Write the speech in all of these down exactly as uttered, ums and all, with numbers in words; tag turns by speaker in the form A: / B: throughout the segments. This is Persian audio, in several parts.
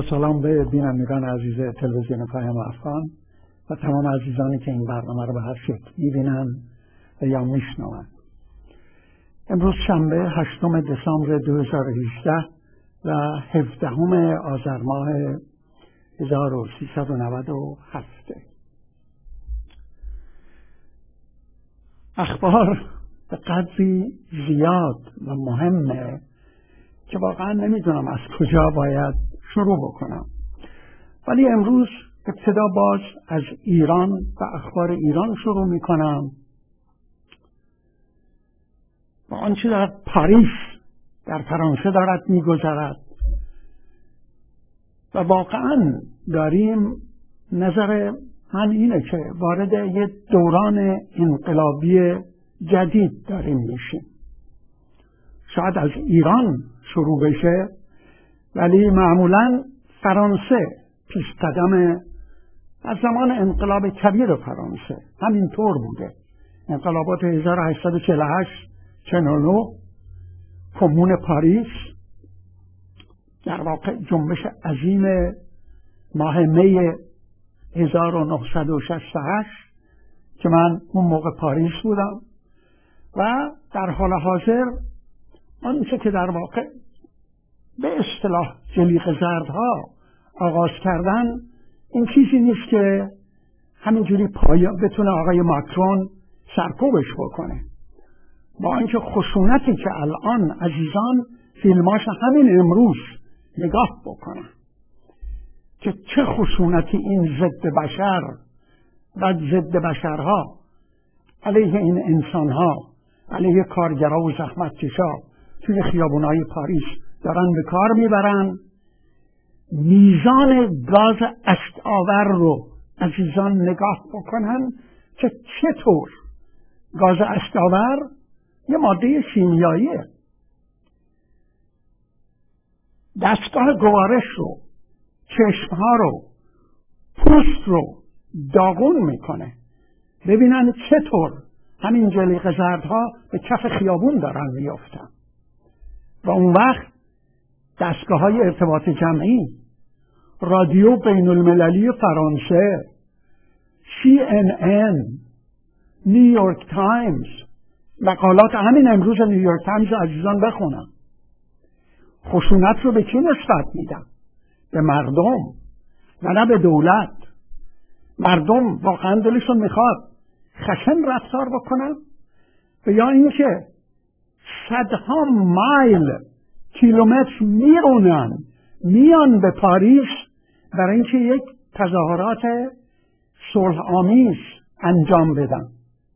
A: با سلام به بینندگان عزیز تلویزیون پیام افغان و تمام عزیزانی که این برنامه رو به هر شکل می‌بینن و یا میشنوند. امروز شنبه هشتم دسامبر دو هزار و هجده و هفدهم آذر ماه هزار و سیصد و نود و هفت. اخبار به قدری زیاد و مهمه که واقعا نمیدونم از کجا باید شروع بکنم، ولی امروز ابتدا باز از ایران و اخبار ایران شروع میکنم و آنچه در پاریس در فرانسه دارد میگذرد و واقعا داریم، نظر من اینه که وارد یه دوران انقلابی جدید داریم میشیم. شاید از ایران شروع بشه، ولی معمولا فرانسه پیش قدم. از زمان انقلاب کبیر فرانسه همینطور بوده. انقلابات هزار و هشتصد و چهل و هشت چهل و نه، کمون پاریس، در واقع جنبش عظیم ماه می هزار و نهصد و شصت و هشت که من اون موقع پاریس بودم، و در حال حاضر آنچه که در واقع به اصطلاح جلیقه زردها آغاز کردن این چیزی نیست که همینجوری پایا بتونه آقای ماکرون سرکوبش بکنه. با اینکه خشونتی که الان عزیزان فیلماش همین امروز نگاه بکنن که چه خشونتی این ضد بشر و ضد بشرها علیه این انسانها، علیه کارگرها و زحمتکشا توی خیابونای پاریس دارن به کار میبرن. میزان گاز اشک‌آور رو عزیزان نگاه بکنن که چطور گاز اشک‌آور یه ماده شیمیاییه، دستگاه گوارش رو، چشمها رو، پوست رو داغون میکنه. ببینن چطور همین جلیقه زردها به کف خیابون دارن میافتن. و اون وقت دستگاه های ارتباط جمعی، رادیو بین المللی فرانسه، سی ان ان، نیویورک تایمز، مقالات همین امروز نیویورک تایمز رو عزیزان بخونم. خشونت رو به کی نسبت میدن؟ به مردم و نه به دولت. مردم واقعا دلشون میخواد خشن رفتار بکنن و یا اینکه صدها مایل کیلومتر میرونن میان به پاریس برای اینکه یک تظاهرات صلح آمیز انجام بدن.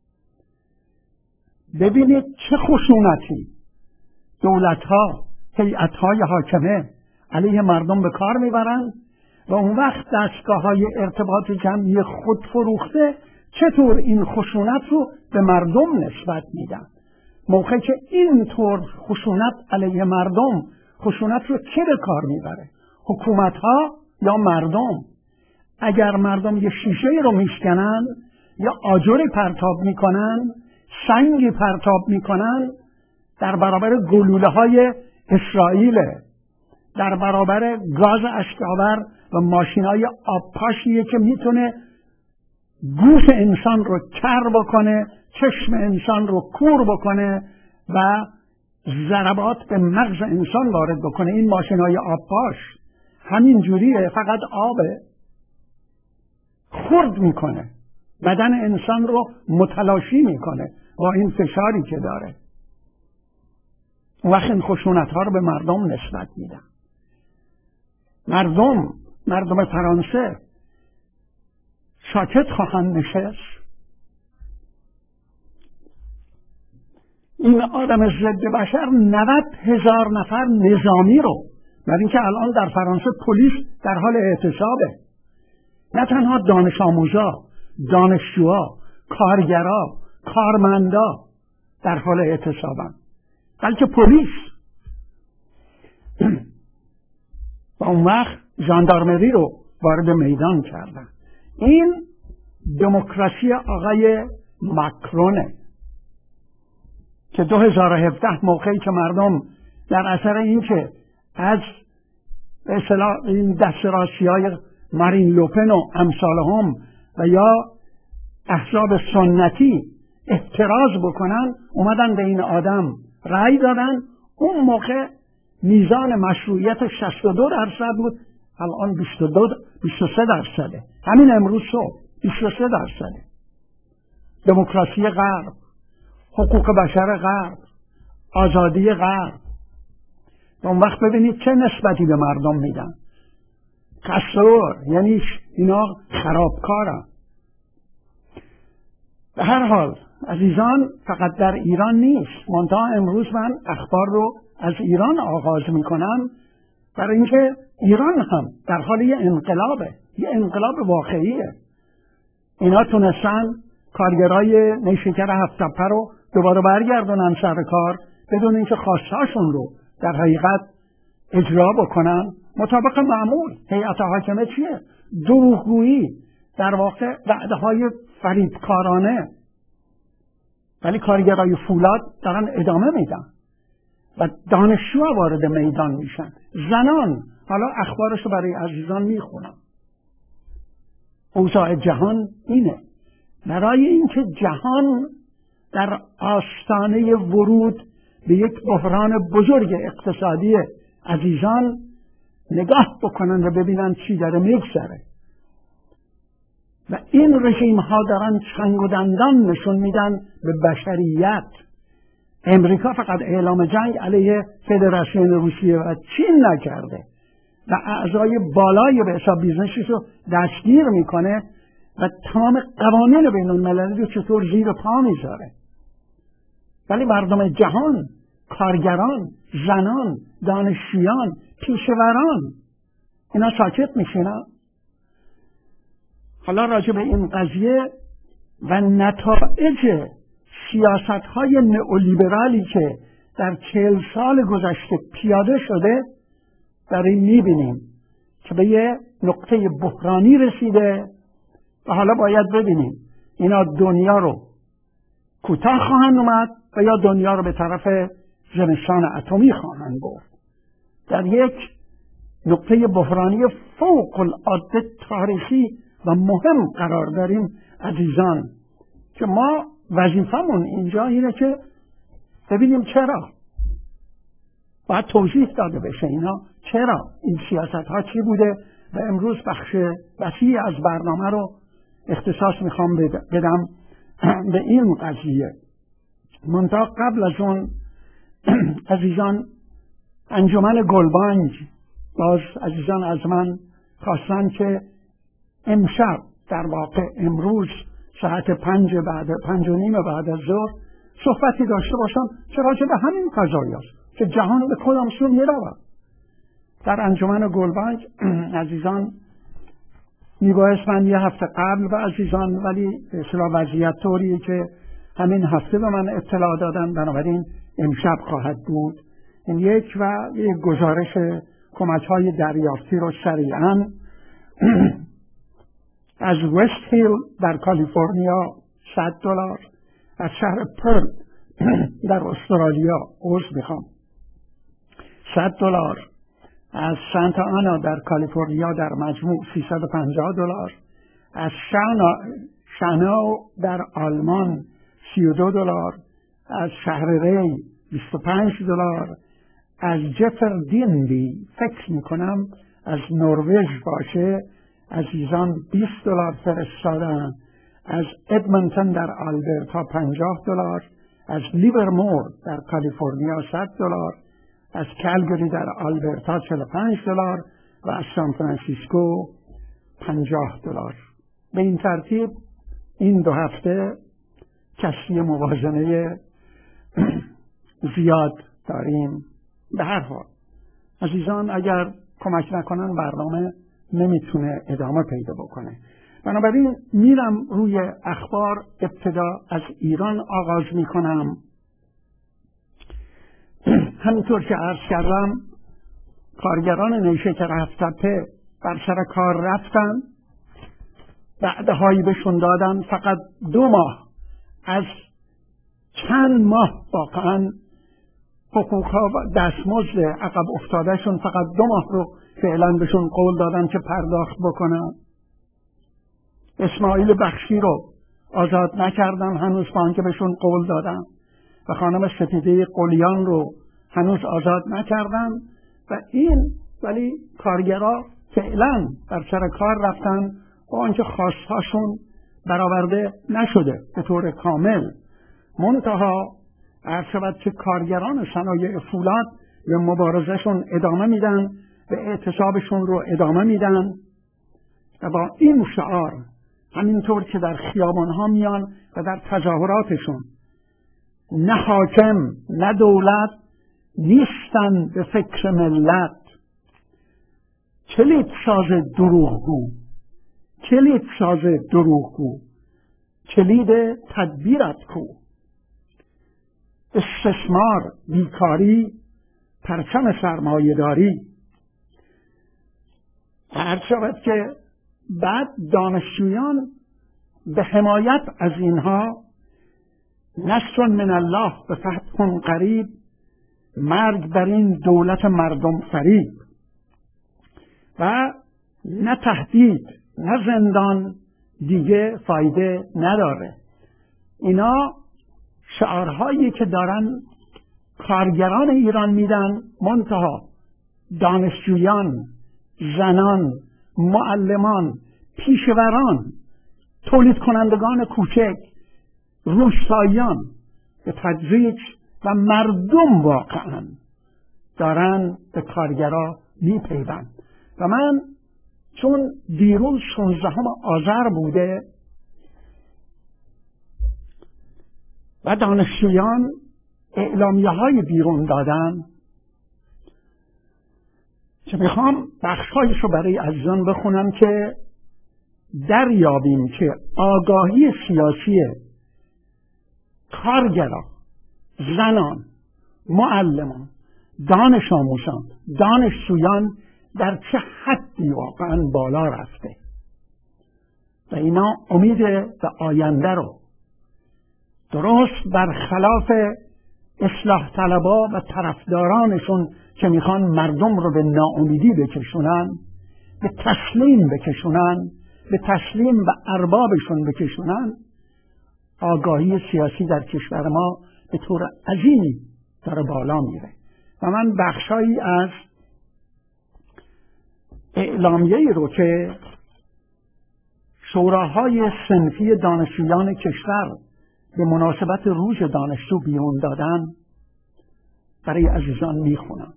A: ببینید چه خشونتی دولت‌ها، هیئت‌های حاکمه علیه مردم به کار میبرن و اون وقت دستگاه‌های ارتباط جمعی خود فروخته چطور این خشونت رو به مردم نسبت میدن. موقعی که این طور خشونت علیه مردم، خشونت رو کی به کار میبره؟ حکومت‌ها یا مردم؟ اگر مردم یه شیشه رو میشکنن یا آجری پرتاب میکنن، سنگی پرتاب میکنن، در برابر گلوله‌های اسرائیل، در برابر گاز اشک‌آور و ماشین‌های آبپاشیه که میتونه گوش انسان رو کر بکنه، چشم انسان رو کور بکنه و ضربات به مغز انسان وارد بکنه. این ماشین‌های آبپاش همین جوریه، فقط آبه، خرد میکنه، بدن انسان رو متلاشی میکنه با این فشاری که داره. وقت این خشونت‌ها رو به مردم نسبت میدن. مردم مردم فرانسه ساکت خواهند نشست؟ این آدم ضد بشر نود هزار نفر نظامی رو، برای اینکه الان در فرانسه پلیس در حال اعتصابه، نه تنها دانش آموزا، دانشجوها، کارگرا، کارمندا در حال اعتصابن، بلکه پلیس. و اون وقت ژاندارمری رو وارد میدان کردن. این دموکراسی آقای ماکرونه که دو هزار و هفده موقعی که مردم در اثر این که از به اصطلاح این دستراسی‌های مارین لوپن و امثال هم و یا احزاب سنتی اعتراض بکنن، اومدن به این آدم رأی دادن. اون موقع میزان مشروعیت شصت و دو درصد بود، الان بیست و دو بیست و سه درصده. همین امروز صبح بیست و سه درصده. دموکراسی غرب، حقوق بشر غرب، آزادی غرب. اون وقت ببینید چه نسبتی به مردم میدن. قصور، یعنی اینا خرابکارن. به هر حال عزیزان، فقط در ایران نیست. منتها امروز من اخبار رو از ایران آغاز میکنم، برای اینکه ایران هم در حال یه انقلابه، یه انقلاب واقعیه. اینا تونستن کارگرای نیشکر هفت تپه رو دوباره برگردونن سر کار بدون اینکه خواستهاشون رو در حقیقت اجرا بکنن مطابق معمول. هیئت حاکمه چیه؟ دروغگویی، در واقع وعده‌های فریبکارانه. ولی کارگرای فولاد دارن ادامه میدن و دانشجوها وارد میدان میشن، زنان. حالا اخبارشو برای عزیزان میخونم. اوضاع جهان اینه. برای اینکه جهان در آستانه ورود به یک بحران بزرگ اقتصادی عزیزان نگاه بکنن و ببینن چی داره میگذره. و این رژیم ها دارن چنگ و دندان نشون میدن به بشریت. امریکا فقط اعلام جنگ علیه فدراسیون روسیه و چین نکرده و اعضای بالای به حساب بیزنسش رو دستگیر میکنه و تمام قوانین بین المللی رو چطور زیر پا میذاره. ولی مردم جهان، کارگران، زنان، دانشجویان، پیشوران، اینا ساکت میشینن. حالا راجع به این قضیه و نتایج سیاست‌های نئولیبرالی که در چهل سال گذشته پیاده شده داریم می‌بینیم که به یه نقطه بحرانی رسیده و حالا باید ببینیم اینا دنیا رو کوتاه خواهند اومد و یا دنیا رو به طرف زمستان اتمی خواهند برد. در یک نقطه بحرانی فوق العاده تاریخی و مهم قرار داریم عزیزان، که ما وظیفمون اینجا اینه که ببینیم چرا باید توضیح داده بشه اینا، چرا این سیاست ها چی بوده. و امروز بخش وسیعی از برنامه رو اختصاص میخوام بدم به این قضیه. منتها قبل از اون عزیزان، انجمن گلبانگ باز عزیزان از من خواستن که امشب، در واقع امروز ساعت پنج بعد پنج و نیم بعد از ظهر صحبتی داشته باشم که راجع به همین قضایی است که جهان به کدام سو میرود. در انجمن گلبانگ عزیزان میبایست من یه هفته قبل و عزیزان، ولی به اصطلاح وضعیت طوریه که همین هفته به من اطلاع دادن، بنابراین امشب خواهد بود. این یک و یک گزارش کمک های دریافتی رو سریعا از وست هیل در کالیفرنیا صد دلار، از شهر پرل در استرالیا عرض میخوام صد دلار، از سانتا آنا در کالیفرنیا در مجموع سیصد و پنجاه دلار، از شاناو در آلمان سی و دو دلار، از شهر ری بیست و پنج دلار، از جفردینبی فکر میکنم از نروژ باشه عزیزان بیست دلار فرستادن، از ادمنتون در آلبرتا پنجاه دلار، از لیورمور در کالیفرنیا صد دلار، از کالگری در آلبرتا چهل و پنج دلار و از سان فرانسیسکو پنجاه دلار. به این ترتیب این دو هفته کشتی موازنه زیاد داریم. به هر حال عزیزان، اگر کمک نکنن برنامه نمیتونه ادامه پیدا بکنه. بنابراین میرم روی اخبار. ابتدا از ایران آغاز میکنم. همینطور که عرض کردم کارگران نیشکر هفت تپه بر سر کار رفتن، وعده‌هایی بهشون دادن. فقط دو ماه از چند ماه واقعا حقوقها و دستمزد عقب افتادهشون فقط دو ماه رو فعلا بهشون قول دادن که پرداخت بکنن. اسماعیل بخشی رو آزاد نکردن هنوز با اینکه بهشون قول دادن و خانم سپیده قلیان رو هنوز آزاد نکردن و این ولی کارگرا فعلا در سر کار رفتن با اینکه خواستهاشون برآورده نشده به طور کامل. منتها عرض شود که کارگران صنایع فولاد به مبارزهشون ادامه میدن، به اعتصابشون رو ادامه میدن و با این شعار همینطور که در خیابانها میان و در تظاهراتشون نه حاکم نه دولت نیستن به فکر ملت، کلید ساز دروغگو، کلید ساز دروغگو، کلید تدبیرت کو، استثمار، بیکاری، پرچم سرمایه‌داری. عرض شود که بعد دانشجویان به حمایت از اینها نصر من الله به فتح قریب، مرگ بر این دولت مردم فریب و نه تهدید نه زندان دیگه فایده نداره. اینا شعارهایی که دارن کارگران ایران میدن، منتها دانشجویان، زنان، معلمان، پیشوران، تولید کنندگان کوچک، روستاییان به تدریج و مردم واقعا دارن به کارگرا میپیوند. و من چون دیروز شانزدهم آذر بوده و دانشجویان اعلامیه های بیرون دادن که میخوام بخشهایش رو برای عزیزان بخونم که دریابیم که آگاهی سیاسی کارگران، زنان، معلمان، دانش آموزان، دانشجویان در چه حدی واقعا بالا رفته و اینا امید به آینده رو درست برخلاف اصلاح طلبا و طرفدارانشون که میخوان مردم رو به ناامیدی بکشونن، به تسلیم بکشونن، به تسلیم به اربابشون بکشونن، آگاهی سیاسی در کشور ما به طور عظیمی داره بالا میره. و من بخشایی از اعلامیه‌ای رو که شوراهای صنفی دانشجویان کشور به مناسبت روز دانشجو بیرون دادن برای عزیزان میخونم.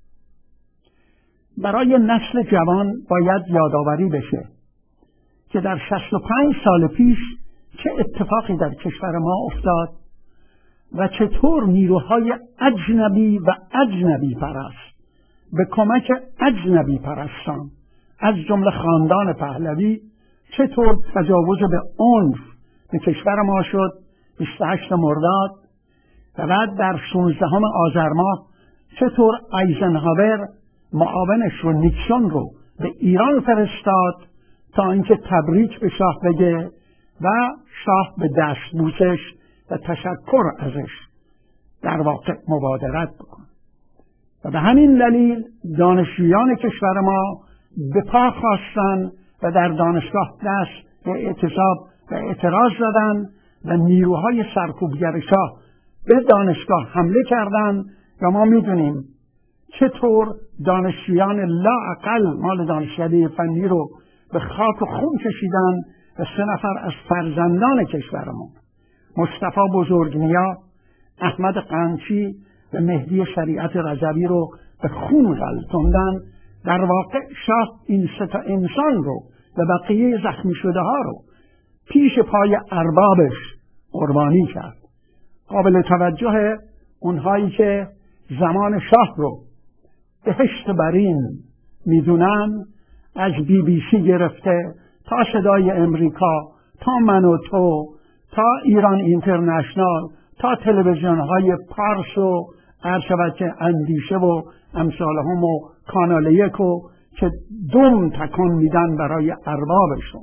A: برای نسل جوان باید یادآوری بشه که در شصت و پنج سال پیش چه اتفاقی در کشور ما افتاد و چطور نیروهای اجنبی و اجنبی پرست به کمک اجنبی پرستان از جمله خاندان پهلوی چطور تجاوز به عنف به کشور ما شد بیست و هشتم مرداد و بعد در شانزدهم آذر ماه چطور ایزنهاور معاونش رو نیکسون رو به ایران فرستاد تا اینکه تبریک به شاه بگه و شاه به دستبوسش و تشکر ازش در واقع مبادرت بکنه. و به همین دلیل دانشجویان کشور ما به پا خواستن و در دانشگاه دست به اعتصاب و اعتراض زدن و نیروهای سرکوبگر شاه به دانشگاه حمله کردند و ما میدونیم چطور دانشجویان لااقل مال دانشکده فنی رو به خاک و خون کشیدن و سه نفر از فرزندان کشورمون، مصطفی بزرگنیا، احمد قنچی و مهدی شریعت رجبی رو به خون غلطوندن. در واقع شاه این سه تا انسان رو و بقیه زخمی شده ها رو پیش پای اربابش قربانی کرد. قابل توجه اونهایی که زمان شاه رو بهشت برین میدونن، از بی بی سی گرفته تا صدای امریکا، تا من و تو، تا ایران اینترنشنال، تا تلویزیون های پارس و هر شود که اندیشه و امثالهم و کانال یک و که دوم تکان میدن برای اربابشون.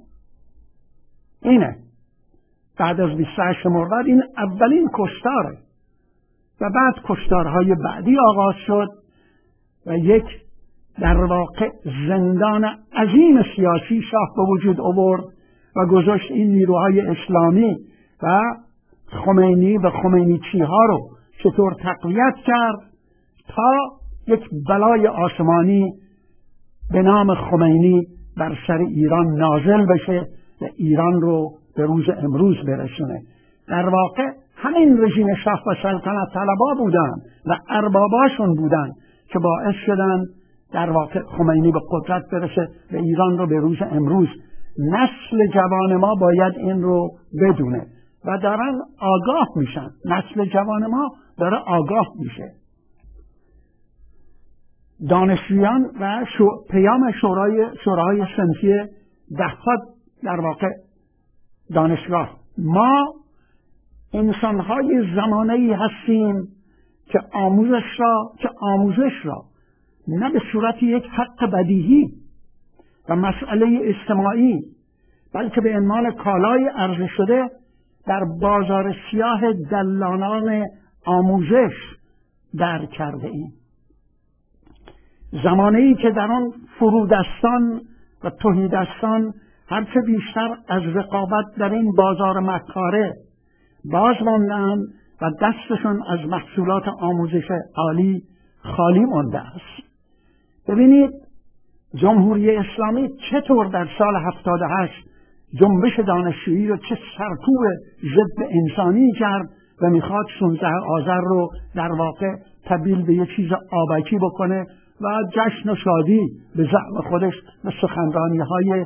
A: اینه بعد از بیست و هشت مرداد این اولین کشتاره و بعد کشتارهای بعدی آغاز شد و یک در واقع زندان عظیم سیاسی شاه به وجود آورد و گذاشت این نیروهای اسلامی و خمینی و خمینیچی ها رو چطور تقویت کرد تا یک بلای آسمانی به نام خمینی بر سر ایران نازل بشه و ایران رو به روز امروز برسونه. در واقع همین رژیم شاه و سلطنت طلبا بودن و ارباباشون بودن که باعث شدن در واقع خمینی به قدرت برسه و ایران رو به روز امروز. نسل جوان ما باید این رو بدونه و دارن آگاه میشن. نسل جوان ما داره آگاه میشه. دانشجویان و شو پیام شورای شوراهای صنفی ده‌ها در واقع دانشگاه، ما انسان‌های زمانه‌ای هستیم که آموزش را که آموزش را نه به صورت یک حق بدیهی و مسئله اجتماعی بلکه به عنوان کالای عرضه شده در بازار سیاه دلالان آموزش درک کرده ایم. زمانه‌ای که در آن فرودستان و تهیدستان هرچه بیشتر از رقابت در این بازار مکاره باز ماندند و دستشون از محصولات آموزش عالی خالی مانده است. ببینید جمهوری اسلامی چطور در سال هفتاد و هشت جنبش دانشجویی رو چه سرکوب ضد انسانی کرد و میخواد شانزده آذر رو در واقع تبدیل به یک چیز آبکی بکنه و جشن و شادی به زعم خودش و سخنرانی های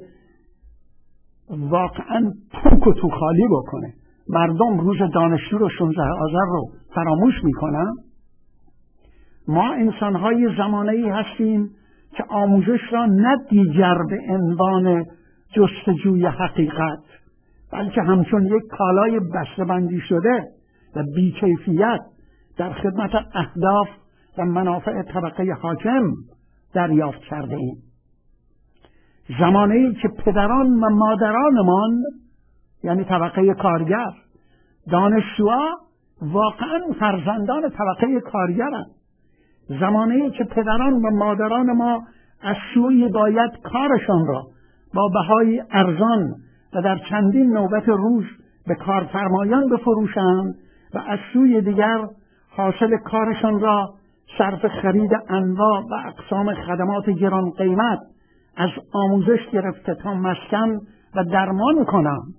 A: واقعا پوک و توخالی بکنه. مردم روز دانشجو رو شانزده آذر رو فراموش میکنن. ما انسانهای زمانه‌ای هستیم که آموزش را نه دیگر به عنوان جستجوی حقیقت بلکه همچون یک کالای بسته‌بندی شده و بی‌کیفیت در خدمت اهداف و منافع طبقه حاکم دریافت کرده ایم. زمانه‌ای که پدران و مادرانمان یعنی طبقه کارگر، دانشجوها واقعا فرزندان طبقه کارگرند. زمانه‌ای که پدران و مادران ما از سوی باید کارشان را با بهای ارزان و در چندین نوبت روز به کارفرمایان بفروشند و از سوی دیگر حاصل کارشان را صرف خرید انواع و اقسام خدمات گران قیمت از آموزش گرفته تا مسکن و درمان کنند.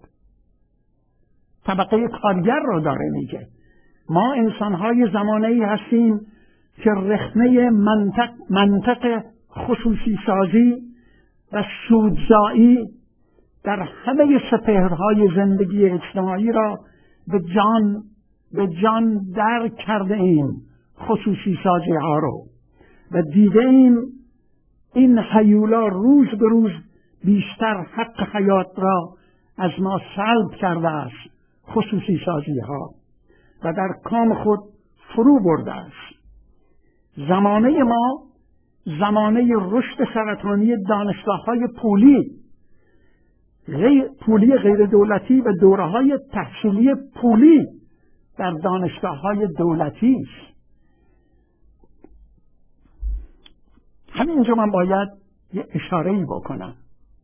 A: طبقه کارگر رو داره میگه. ما انسانهای زمانه‌ای هستیم که رخنه منطق, منطق خصوصی سازی و سودزایی در همه سپهرهای زندگی اجتماعی را به جان به جان درک کرده ایم. خصوصی سازی ها رو و دیده ایم این هیولا روز به روز بیشتر حق حیات را از ما سلب کرده است. خصوصی سازی ها و در کام خود فرو برده است. زمانه ما زمانه رشد سرطانی دانشگاه های پولی غیر پولی غیر دولتی و دوره های تحصیلی پولی در دانشگاه های دولتی است. همینجا من باید یه اشاره‌ای بکنم.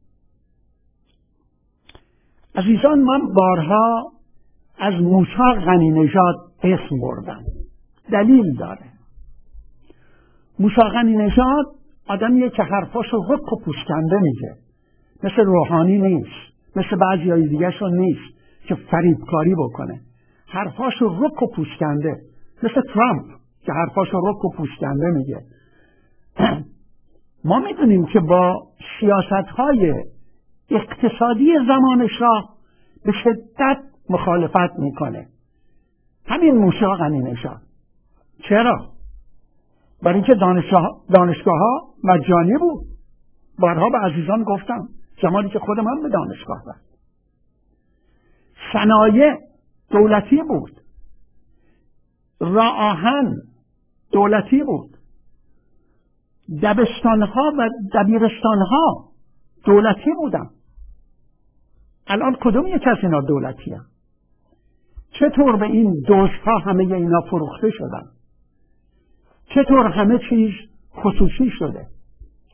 A: عزیزان، من بارها از موسی غنی نژاد اسم بردم. دلیل داره. موسی غنی نژاد آدمیه که حرفاشو رک و پوسکنده میگه. مثل روحانی نیست. مثل بعضی های دیگه شون نیست که فریبکاری بکنه. حرفاشو رک و پوسکنده. مثل ترامپ که حرفاشو رک و پوسکنده میگه. ما میدونیم که با سیاست‌های اقتصادی زمان شاه به شدت مخالفت میکنه. همین موسی غنی نژاد. چرا؟ برای اینکه دانشگاه ها مجانی بود. بارها به عزیزان گفتم زمانی که خودم هم به دانشگاه رفتم. صنایع دولتی بود. راه آهن دولتی بود. دبستانها و دبیرستانها دولتی بودن. الان کدوم یک از اینا دولتی هم؟ چطور به این دوشها همه اینا فروخته شدن؟ چطور همه چیز خصوصی شده؟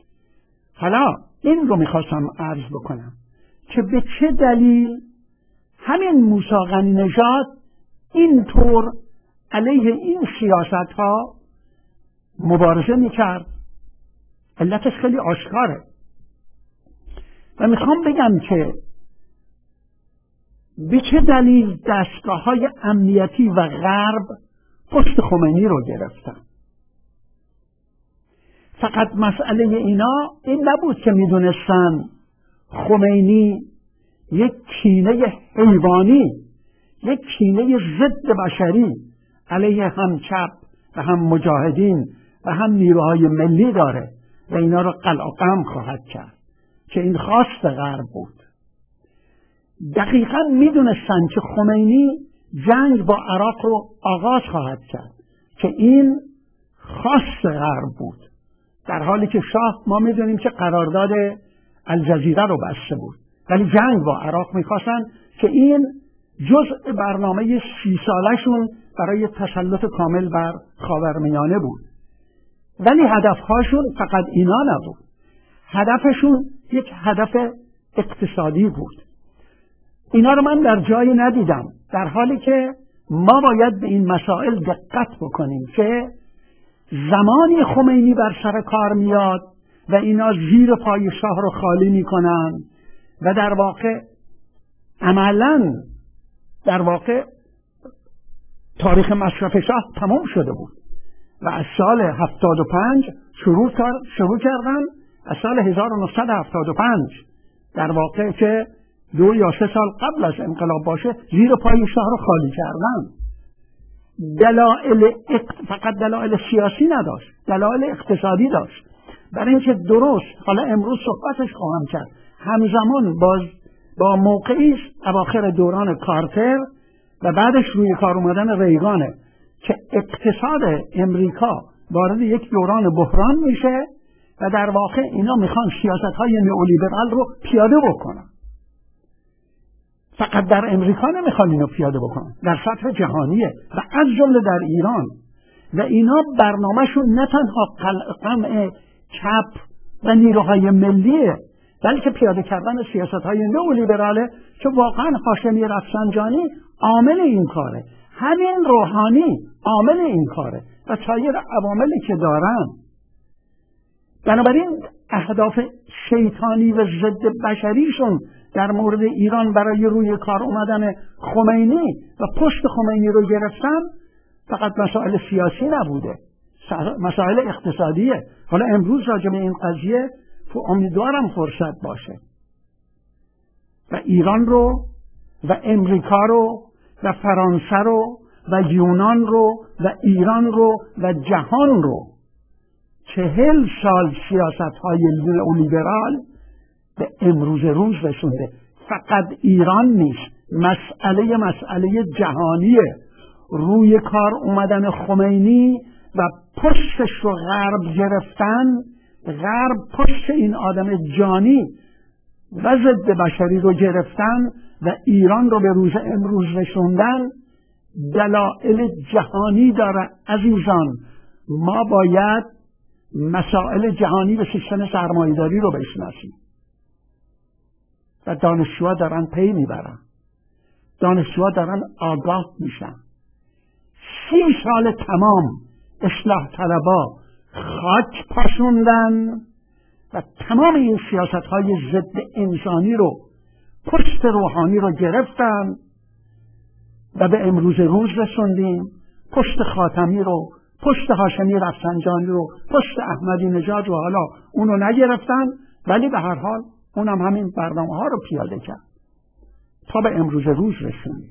A: حالا این رو میخواستم عرض بکنم که به چه دلیل همین موسی غنی نژاد اینطور علیه این سیاست ها مبارزه میکرد. علتش خیلی آشکاره و میخوام بگم که به چه دلیل دستگاه های امنیتی و غرب پشت خمینی رو گرفتن. فقط مسئله اینا این نبود که میدونستن خمینی یک کینه حیوانی، یک کینه ضد بشری علیه هم چپ و هم مجاهدین و هم نیروهای ملی داره و اینا رو قلع و قم خواهد کرد، که این خواست غرب بود. دقیقاً میدونستن که خمینی جنگ با عراق رو آغاز خواهد کرد، که این خواست غرب بود، در حالی که شاه ما میدونیم که قرارداد الجزیره رو بسته بود، ولی جنگ با عراق میخواستن که این جزء برنامه سی سالشون برای تسلط کامل بر خاورمیانه بود. ولی هدفهاشون فقط اینا نبود، هدفشون یک هدف اقتصادی بود. اینا رو من در جایی ندیدم، در حالی که ما باید به این مسائل دقت بکنیم که زمانی خمینی بر سر کار میاد و اینا زیر پای شاه رو خالی میکنن و در واقع عملاً در واقع تاریخ مصرف شاه تمام شده بود و از سال هفتاد و پنج شروع, شروع کردن از سال هزار و نهصد و هفتاد و پنج در واقع که دو یا سه سال قبل از انقلاب باشه زیر پای شاه رو خالی کردن. دلایل اقت... فقط دلایل سیاسی نداشت، دلایل اقتصادی داشت. برای اینکه درست حالا امروز صحبتش خواهم کرد، همزمان باز با موقعی اواخر دوران کارتر و بعدش روی کار اومدن ریگانه که اقتصاد امریکا وارد یک دوران بحران میشه و در واقع اینا میخوان سیاست‌های نئولیبرال رو پیاده بکنن. فقط در امریکا نمیخوان اینو پیاده بکنن، در سطح جهانیه و از جمله در ایران. و اینا برنامهشون نه تنها قمع چپ و نیروهای ملیه، بلکه پیاده کردن سیاست‌های نئولیبراله که واقعا هاشمی رفسنجانی عامل این کاره، همین روحانی عامل این کاره و سایر عواملی که دارن. بنابراین اهداف شیطانی و ضد بشریشون در مورد ایران برای روی کار اومدن خمینی و پشت خمینی رو گرفتن فقط مسائل سیاسی نبوده، مسائل اقتصادیه. حالا امروز راجع به این قضیه امیدوارم فرصت باشه و ایران رو و امریکا رو و فرانسه رو و یونان رو و ایران رو و جهان رو چهل سال سیاست های نئولیبرال به امروز روز رسونده. فقط ایران نیست، مسئله مسئله جهانیه. روی کار اومدن خمینی و پشتش رو غرب گرفتن، غرب پشت این آدم جانی و ضد بشری رو گرفتن و ایران رو به روز امروز رسوندن، دلایل جهانی داره. عزیزان، ما باید مسائل جهانی و سیستم سرمایه‌داری رو بشناسیم و دانشجوها دارن پی میبرن، دانشجوها دارن آگاه میشن. سی سال تمام اصلاح طلبا خاک پاشوندن و تمام این سیاست های ضد انسانی رو، پشت روحانی رو گرفتن و به امروز روز رسوندیم. پشت خاتمی رو، پشت هاشمی رفسنجانی رو، پشت احمدی نژاد رو حالا اونو نگرفتن، ولی به هر حال اونم همین برنامه ها رو پیاده کرد تا به امروز روز رسوندیم.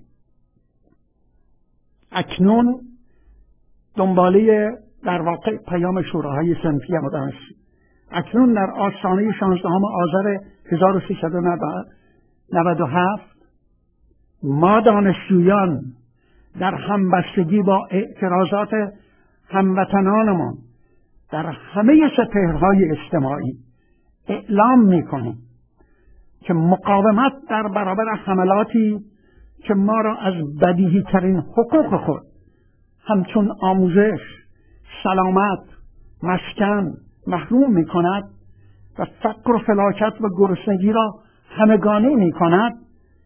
A: اکنون دنباله در واقع پیام شوراهای صنفی مدرس اکنون در آستانه شانزدهم آذر هزار و سیصد و نود و هفت ما دانشجویان در همبستگی با اعتراضات هموطنانمان در همه سپهرهای اجتماعی اعلام میکنیم که مقاومت در برابر حملاتی که ما را از بدیهی ترین حقوق خود همچون آموزش، سلامت، مسکن محروم می کند و فقر و فلاکت و گرسنگی را همگانی می کند،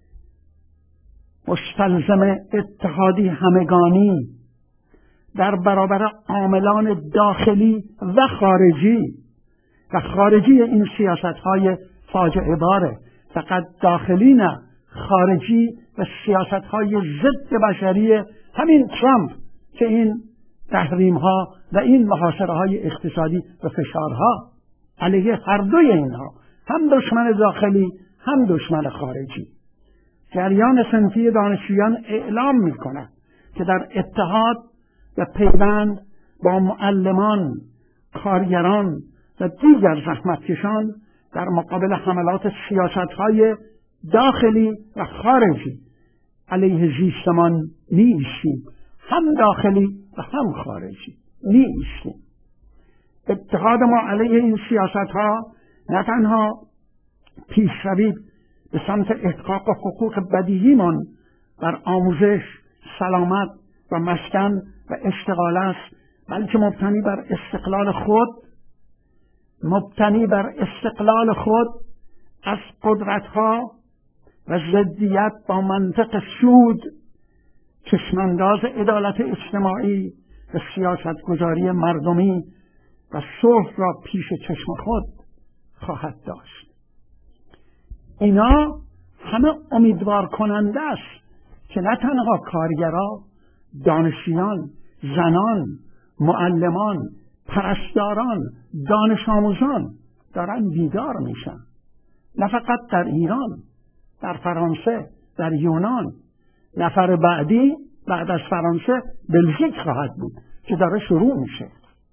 A: مستلزم اتحادی همگانی در برابر عاملان داخلی و خارجی و خارجی این سیاست‌های فاجعه باره. فقط داخلی نه، خارجی و سیاست‌های ضد بشری همین ترامپ که این تحریم‌ها و این محاصره‌های اقتصادی و فشارها علیه هر دوی اینها، هم دشمن داخلی هم دشمن خارجی. جریان صنفی دانشجویان اعلام می‌کند که در اتحاد و پیوند با معلمان، کارگران و دیگر زحمتکشان در مقابل حملات سیاست‌های داخلی و خارجی علیه زیستمان می‌ایستیم، هم داخلی و هم خارجی می‌ایستیم. اتحاد ما علیه این سیاست‌ها نه تنها پیشروی به سمت احقاق حقوق بدیهیمان بر آموزش، سلامت و مسکن و اشتغال است، بلکه مبتنی بر استقلال خود مبتنی بر استقلال خود از قدرت‌ها و ضدیت با منطق سود، چشمانداز عدالت اجتماعی و سیاستگذاری مردمی و صلح را پیش چشم خود خواهد داشت. اینا همه امیدوار کننده است که نه تنها کارگران، دانشجویان، زنان، معلمان، پرستاران، دانش آموزان دارن بیدار میشن. نه فقط در ایران، در فرانسه، در یونان. نفر بعدی بعد از فرانسه بلژیک خواهد بود که داره شروع میشه.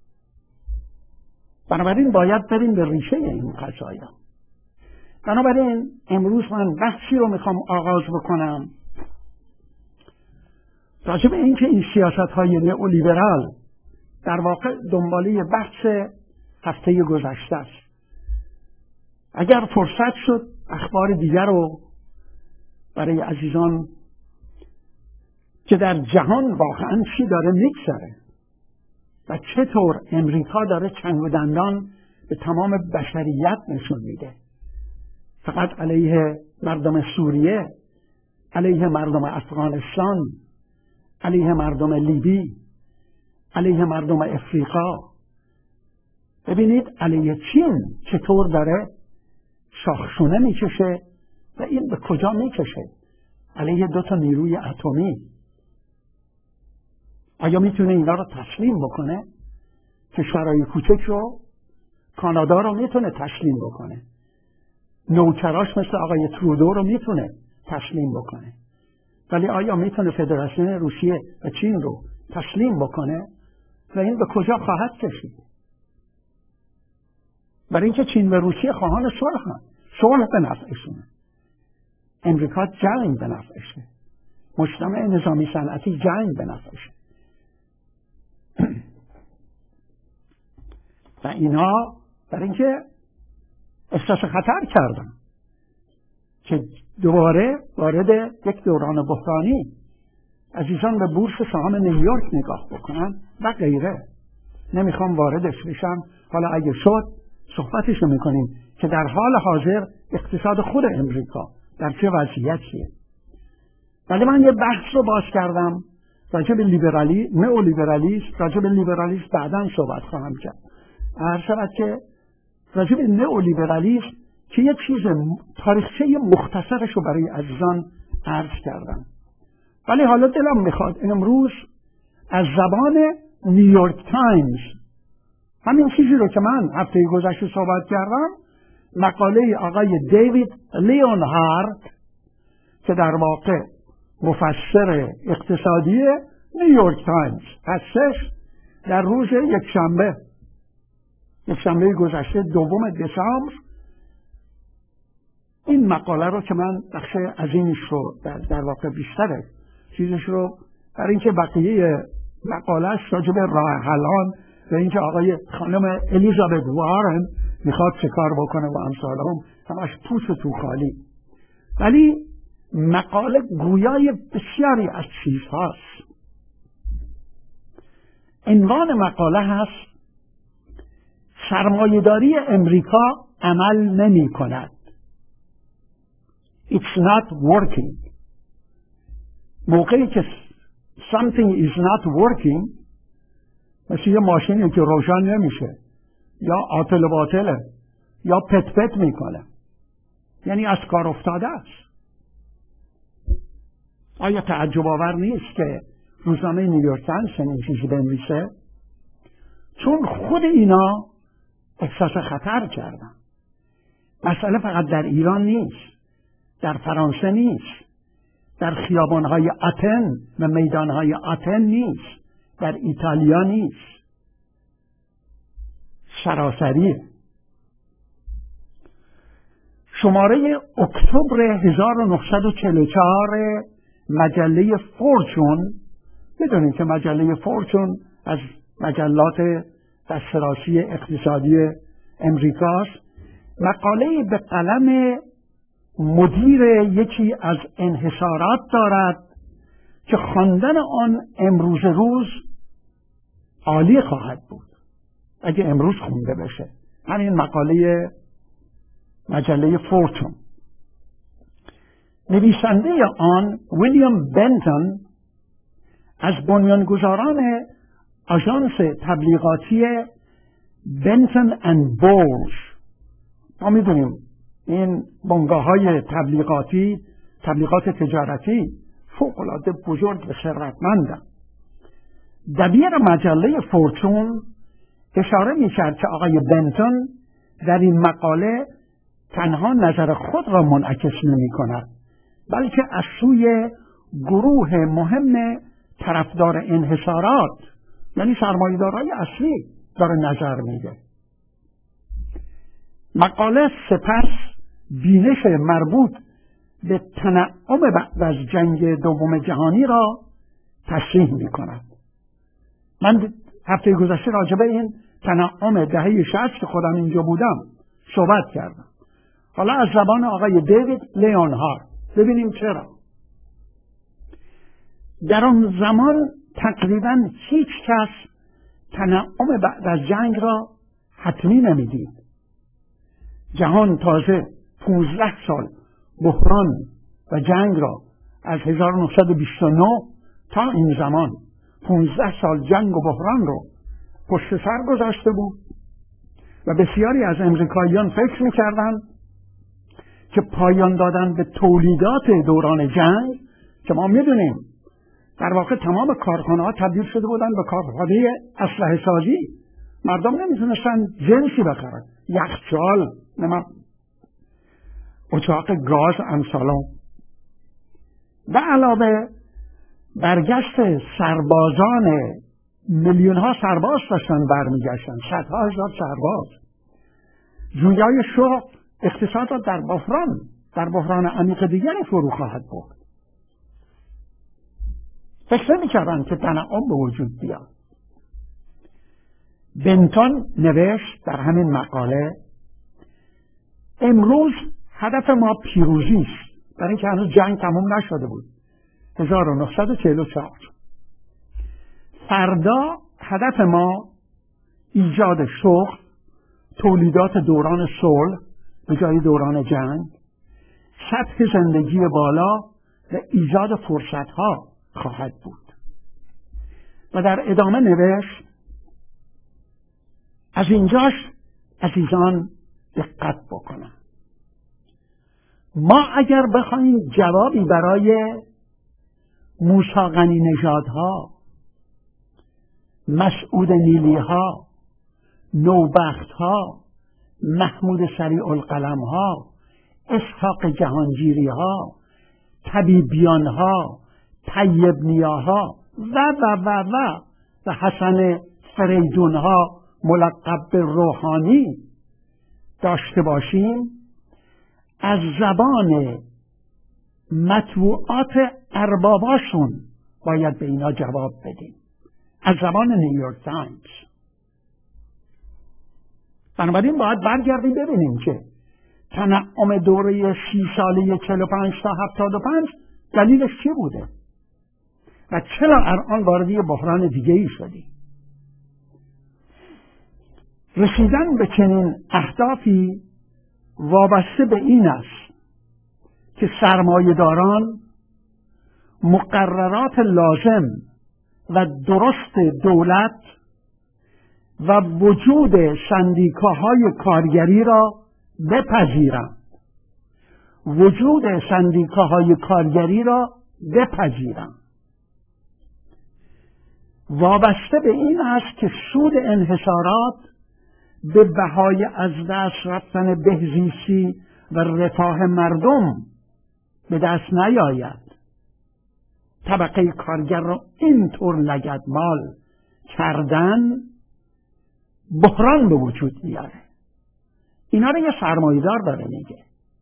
A: بنابراین باید بریم به ریشه این قضایا. بنابراین امروز من بحثی رو میخوام آغاز بکنم راجع به اینکه این سیاست‌های نئولیبرال در واقع دنباله بحث هفته گذشته است. اگر فرصت شد اخبار دیگر رو برای عزیزان که در جهان واقعا چی داره میگذره و چطور امریکا داره چنگ و دندان به تمام بشریت نشون میده، فقط علیه مردم سوریه، علیه مردم افغانستان، علیه مردم لیبی، علیه مردم افریقا. ببینید علیه چین چطور داره شاخشونه میکشه و این به کجا میکشه؟ علیه دو تا نیروی اتمی. آیا میتونه اینا رو تسلیم بکنه؟ کشورهای کوچک رو، کانادا رو میتونه تسلیم بکنه، نوکراش مثل آقای ترودو رو میتونه تسلیم بکنه، ولی آیا میتونه فدراسیون روسیه و چین رو تسلیم بکنه؟ و این به کجا خواهد کشید؟ برای اینکه چین و روسیه خواهان صلح هم، صلح به نفعشونه، امریکا جنگ به نفعشه، مجتمع نظامی صنعتی جنگ به نفعشه. و اینا برای اینکه احساس خطر کردن که دوباره وارد یک دوران بحرانی عزیزان به بورس سهام نیویورک نگاه بکنن و غیره. نمیخوام واردش بشم، حالا اگه شد صحبتش رو میکنیم که در حال حاضر اقتصاد خود امریکا در چه وضعیتیه. ولی من یه بحث رو باز کردم راجع به لیبرالی، نئولیبرالیسم. راجع به لیبرالیسم بعداً صحبت خواهم کرد. عرض شود که راجع به نئولیبرالیسم که یه چیز تاریخچه مختصرش رو برای عزیزان عرض کردم، ولی حالا دلم میخواد امروز از زبان نیویورک تایمز همین چیزی رو که من هفته گذشته صحبت کردم، مقاله آقای دیوید لیونهارد که در واقع مفسر اقتصادی نیویورک تایمز هستش، در روز یک شنبه یک شنبه گذشته دوم دسامبر این مقاله رو که من بخش عظیمش رو در, در واقع بیشتره چیزش رو برای اینکه بقیه مقالهش راجع به راه حلان و اینکه آقای خانم الیزابت وارن میخواد چه کار بکنه و امثال هم همش پوچ و تو خالی، ولی مقاله گویای بسیاری از چیزهاست. عنوان مقاله هست سرمایه‌داری امریکا عمل نمی کند. It's not working. موقعی که something is not working مثل یه ماشینی که روشن نمیشه یا عاطل باطله یا پت پت میکنه، یعنی از کار افتاده است. آیا تعجب آور نیست که روزنامه نیویورک تایمز چنین چیزی بنویسه؟ چون خود اینا احساس خطر کردن. مسئله فقط در ایران نیست، در فرانسه نیست، در خیابانهای آتن و میدانهای آتن نیست، در ایتالیا نیست، سراسریه. شماره اکتبر هزار و نهصد و چهل و چهار مجله فورچون، بدونید که مجله فورچون از مجلات دسترسی اقتصادی امریکاست، مقاله به قلم مدیر یکی از انحصارات دارد که خواندن آن امروز روز عالی خواهد بود اگه امروز خونده بشه. همین مقاله مجله فورچون. نویسنده آن ویلیام بنتون از بنیانگذاران آژانس تبلیغاتی بنتون اند بولز. ما میدونیم این بنگاه های تبلیغاتی، تبلیغات تجارتی فوق‌العاده بزرگ و ثروتمندند. دبیر مجله فورچون اشاره می‌کرد که آقای بنتون در این مقاله تنها نظر خود را منعکس نمی‌کند، بلکه از سوی گروه مهم طرفدار انحصارات، یعنی سرمایه‌دارای اصلی، داره نظر میده. مقاله سپس بینش مربوط به تنعم بعد از جنگ دوم جهانی را تصریح می کند. من هفته گذشته راجع به این تنعم دهه شصت که خودم اینجا بودم صحبت کردم. حالا از زبان آقای دیوید لیونهارد ببینیم چرا. در آن زمان تقریبا هیچ کس تنعم بعد از جنگ را حتمی نمیدید. جهان تازه پونزده سال بحران و جنگ را از هزار و نهصد و بیست و نه تا این زمان پونزده سال جنگ و بحران رو پشت سر گذاشته بود و بسیاری از امریکاییان فکر می‌کردند که پایان دادن به تولیدات دوران جنگ، که ما می‌دونیم در واقع تمام کارخانه‌ها تبدیل شده بودن به کارخانه اسلحه سازی، مردم نمی‌تونستن جنسی بخرن، یخچال، نمی‌دونم اچاق گاز امثالون. و علاوه برگشت سربازان، میلیون ها سرباز داشتن برمیگشتن، صدها هزار سرباز، جویای شغل اقتصاد را در بحران در بحران عمیق دیگری فرو خواهد برد. فکر نمی‌کردن که تنعم به وجود بیاد. بنتون نوشت در همین مقاله: امروز هدف ما پیروزی است، برای اینکه هنوز جنگ تموم نشده بود، هزار و نهصد و چهل و چهار. فردا هدف ما ایجاد شغل، تولیدات دوران صلح به جای دوران جنگ، سطح زندگی بالا و ایجاد فرصت‌ها خواهد بود. و در ادامه نوشت: از اینجاش عزیزان دقت بکنم. ما اگر بخوایم جوابی برای موسی غنی نژادها، مسعود نیلیها، نوبختها، محمود سریع القلمها، اسحاق جهانگیریها، طبیبیانها، طیب نیاها و و و و و حسن فریدونها ملقب به روحانی داشته باشیم، از زبان مطبوعات ارباباشون باید به اینا جواب بدیم، از زبان نیویورک تایمز. بنابراین باید برگردیم ببینیم که تنعم دوره سی ساله چهل و پنج تا هفتاد و پنج دلیلش چی بوده و چرا الان وارد یه بحران دیگه ای شدیم. رسیدن به چنین اهدافی وابسته به این است که سرمایه‌داران مقررات لازم و درست دولت و وجود سندیکاهای کارگری را بپذیرند. وجود سندیکاهای کارگری را بپذیرند. وابسته به این است که سود انحصارات به بهای از دست رفتن بهزیستی و رفاه مردم به دست نیاید. طبقه کارگر را اینطور لگدمال کردن بحران به وجود میاره. اینا رو یه سرمایه‌دار داره میگه.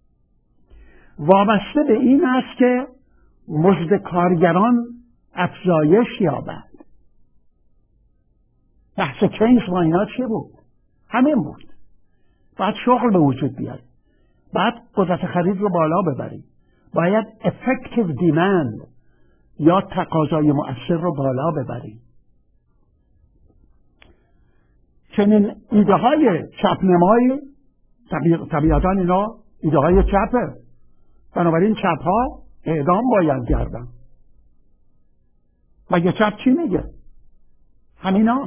A: وابسته به این است که مزد کارگران افزایش یابد. بحث کینز با اینا چی بود؟ همین بود. باید شغل به وجود بیاد. باید قدرت خرید رو بالا ببرید. باید effective demand یا تقاضای مؤثر رو بالا ببرید. چنین ایده های چپنمایی طبیعتاً اینا ایده های چپه. بنابراین چپ ها اعدام باید گردن. مگه چپ چی میگه؟ همینا.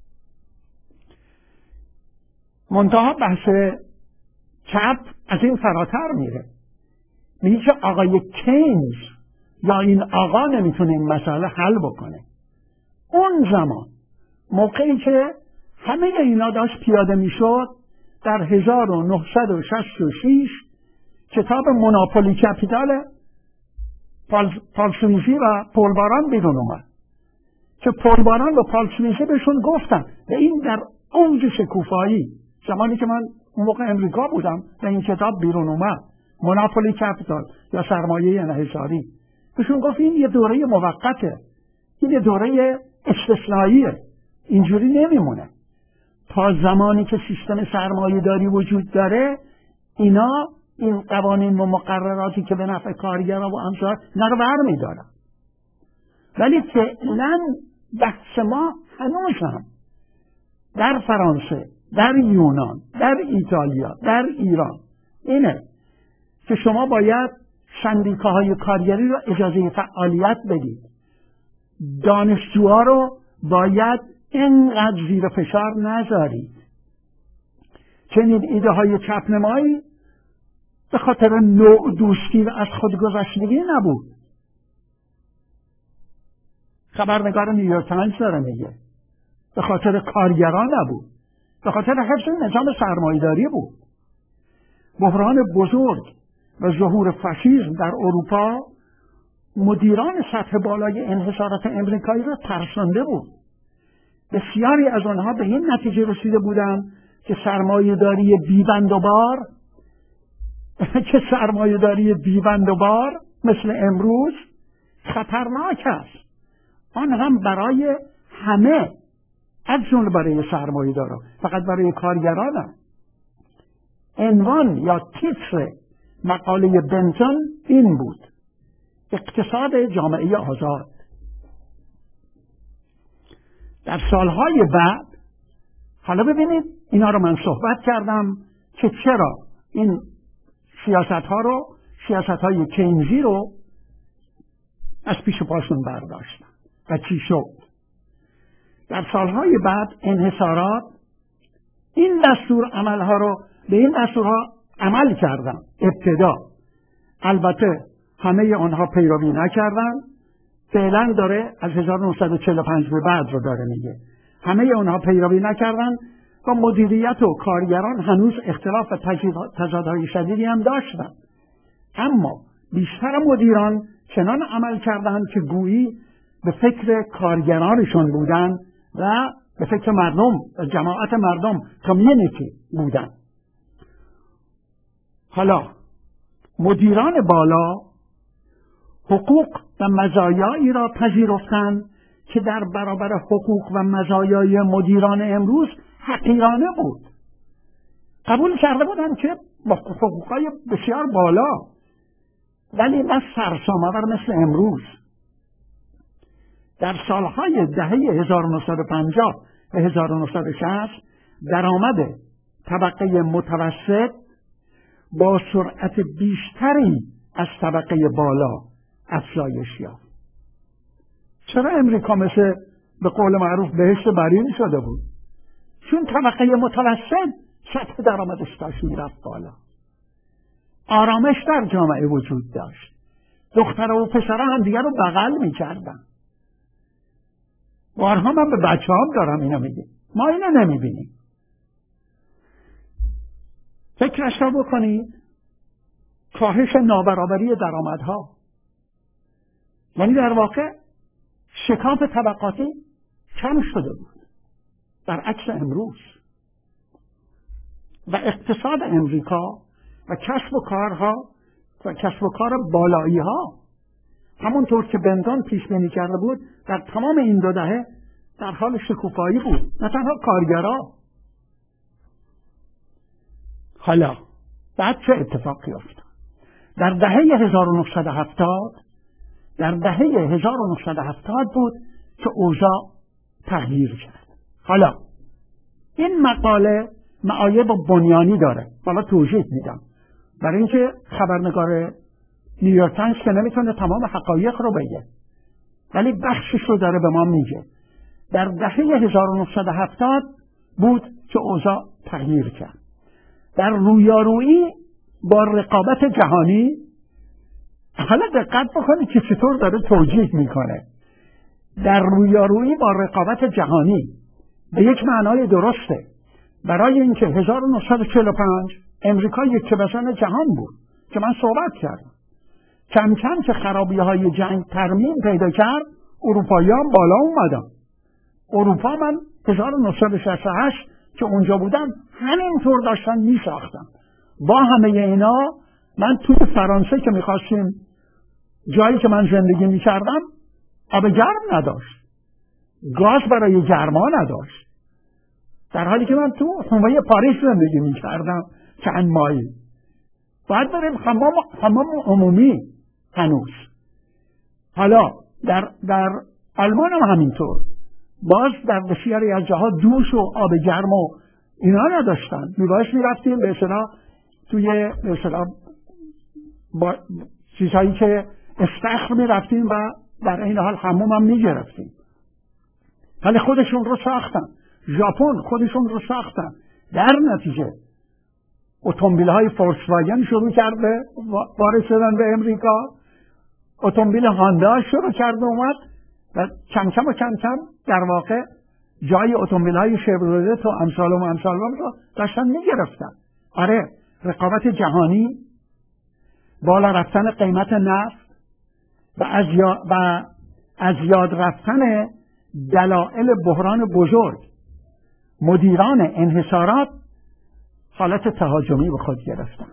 A: منتها بحث چپ از این فراتر میره. میگه که آقای کینز یا این آقا نمیتونه این مسئله حل بکنه. اون زمان موقعی که همه اینا داشت پیاده میشد، در هزار و نهصد و شصت و شش کتاب مونوپولی کپیتال پالسویزی و پولباران بیرون اومد که پولباران و پالسویزی بهشون گفتن و این در اوج شکوفایی، زمانی که من اون موقع امریکا بودم و این کتاب بیرون اومد، مونوپولی کپیتال یا سرمایه انحصاری، بهشون گفت این یه دوره موقته، این یه دوره استثنائیه، اینجوری نمیمونه. تا زمانی که سیستم سرمایه داری وجود داره، اینا این قوانین و مقرراتی که به نفع کارگران و امثال اینا رو برمی‌دارن. ولی فعلا بحث ما هنوز هم در فرانسه، در یونان، در ایتالیا، در ایران اینه که شما باید سندیکاهای کارگری رو اجازه فعالیت بدید. دانشجوها رو باید اینقدر زیر فشار نذارید. چنین ایده های چپنمایی به خاطر نوع دوستی و از خودگذشتگی نبود. خبرنگار نیویورک تایمز داره میگه به خاطر کارگران نبود، به خاطر حفظ نظام سرمایه‌داری بود. بحران بزرگ و ظهور فاشیسم در اروپا مدیران سطح بالای انحصارات امریکایی را ترسانده بود. بسیاری از آنها به این نتیجه رسیده بودند که سرمایه‌داری بی‌بند و بار که سرمایه‌داری بی‌بند و بار مثل امروز خطرناک است. آن هم برای همه، از جمله برای سرمایه‌داران، فقط برای کارگران هم. عنوان یا تیتر مقاله بنتون این بود: اقتصاد جامعه آزاد. در سالهای بعد، حالا ببینید اینا رو من صحبت کردم که چرا این سیاست‌ها رو، سیاست‌های کینزی رو از پیش پاشون برداشتن و چی شد. در سالهای بعد انحصارات این دستور عملها رو به این دستورها عمل کردن. ابتدا البته همه آنها پیروی نکردن. فعلا داره از هزار و نهصد و چهل و پنج به بعد رو داره میگه. همه آنها پیروی نکردن و مدیریت و کارگران هنوز اختلاف و تضادهای شدیدی هم داشتن. اما بیشتر مدیران چنان عمل کردند که گویی به فکر کارگرانشون بودن و به فکر مردم، جماعت مردم، کامیونیتی بودن. حالا مدیران بالا حقوق و مزایایی را پذیرفتند که در برابر حقوق و مزایای مدیران امروز حقیرانه بود. قبول کرده بودند که با حقوقهای بسیار بالا، ولی نه سرسام‌آور مثل امروز. در سالهای دهه هزار و نهصد و پنجاه و هزار و نهصد و شصت درآمد طبقه متوسط با سرعت بیشتری از طبقه بالا افزایش یافت. چرا امریکا مثل به قول معروف بهشت برین شده بود؟ چون طبقه متوسط سطح درآمدش داشت میرفت بالا، آرامش در جامعه وجود داشت، دختر و پسر هم دیگر رو بغل میکردن. بارها من به بچه هم دارم اینو میگم، ما اینو نمیبینیم. فکرش را بکنید، کاهش نابرابری درآمدها، یعنی در واقع شکاف طبقاتی کم شده بود برعکس امروز، و اقتصاد امریکا و کسب و کارها و کسب و کار بالایی ها همونطور که بندان پیش بینی کرده بود در تمام این دو دهه در حال شکوفایی بود، نه تنها کارگرها. حالا بعد چه اتفاقی افتاد؟ در دهه هزار و نهصد و هفتاد در دهه هزار و نهصد و هفتاد بود که اوضاع تغییر کرد. حالا این مقاله معایب بنیانی داره، حالا توضیح میدم، برای اینکه خبرنگار نیویورک تایمز که نمیتونه تمام حقایق رو بگه، ولی بخشش رو داره به ما میگه. در دهه هزار و نهصد و هفتاد بود که اوضاع تغییر کرد. در رویارویی با رقابت جهانی، حالا دقت بکنید که چطور داره توجیه میکنه. در رویارویی با رقابت جهانی به یک معنای درسته، برای اینکه هزار و نهصد و چهل و پنج امریکا یک کبسان جهان بود که من صحبت کردم. کم کم که خرابی های جنگ ترمیم پیدا کرد، اروپایی هم بالا اومدن. اروپا من هزار و نهصد و شصت و هشت که اونجا بودم همینطور داشتن می ساختن. با همه اینا من توی فرانسه که میخواستیم، جایی که من زندگی میکردم آب گرم نداشت، گاز برای گرما نداشت، در حالی که من تو حومه پاریس زندگی میکردم چند مایل. باید بریم حمام حمام عمومی هنوز. حالا در در آلمان هم همینطور، باز در بسیاری از جاها دوش و آب گرم و اینا نداشتن. میبایست میرفتیم به اصطلاح توی به اصطلاح با چیزهایی که استخر میرفتیم و در این حال حموم هم میگرفتیم. ولی خودشون رو ساختن. ژاپن خودشون رو ساختن. در نتیجه اتومبیل های فولکس واگن شروع کرد به وارد شدن به امریکا، اتومبیل هاندا شروع کرد اومد و کم کم و کم کم در واقع جای اتومبیل های شورلت و امثال و امثال رو داشتن میگرفتن. آره، رقابت جهانی، بالا رفتن قیمت نفت و از یاد, و از یاد رفتن دلایل بحران بزرگ، مدیران انحصارات حالت تهاجمی به خود گرفتن.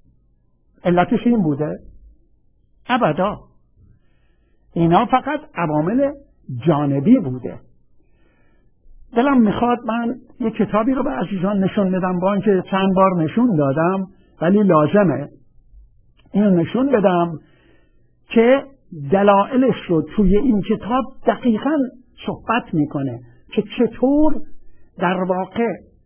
A: علتش این بوده؟ ابدا. اینا فقط عوامل جانبی بوده. دلم میخواد من یک کتابی رو به عزیزان نشون بدم، با اینکه چند بار نشون دادم ولی لازمه اینو نشون بدم که دلایلش رو توی این کتاب دقیقاً صحبت میکنه که چطور در واقع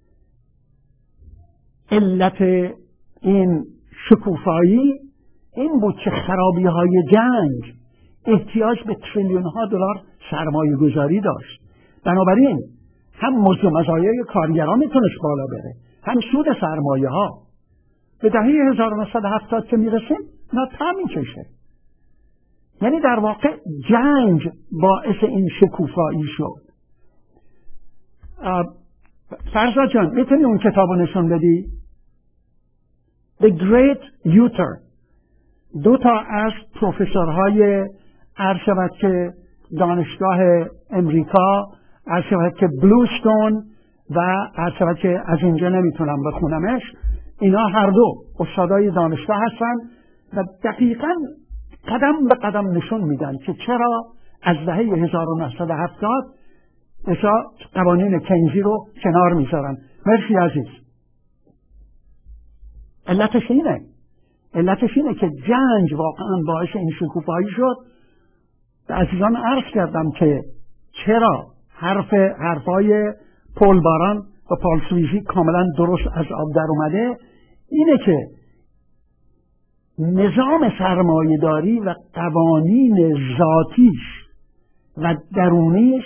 A: علت این شکوفایی این بود که خرابی های جنگ احتیاج به تریلیون ها دلار سرمایه گذاری داشت. بنابراین هم مزد و مزایای کارگران میتونست بالا بره، هم سود سرمایه ها. به دهه هزار و نهصد و هفتاد که میرسیم اینا تا میکشه. یعنی در واقع جنگ باعث این شکوفایی شد. فرزاد جان میتونی اون کتاب رو نشون بدی؟ The Great Uter. دو تا از پروفسورهای عرض شود که دانشگاه امریکا، عرض شود که بلوستون و عرض شود که از اینجا نمیتونم بخونمش، اینا هر دو استادای دانشگاه هستن و دقیقاً قدم به قدم نشون میدن که چرا از دهه هزار و نهصد و هفتاد اشا قوانین کینزی رو کنار میذارن. مرسی عزیز. علتش اینه علتش اینه که جنگ واقعا باعث این شکوفایی شد. به عزیزان عرض کردم که چرا حرف حرفای پول باران و پال سویزی کاملا درست از آب در اومده، اینه که نظام سرمایه‌داری و قوانین ذاتیش و درونیش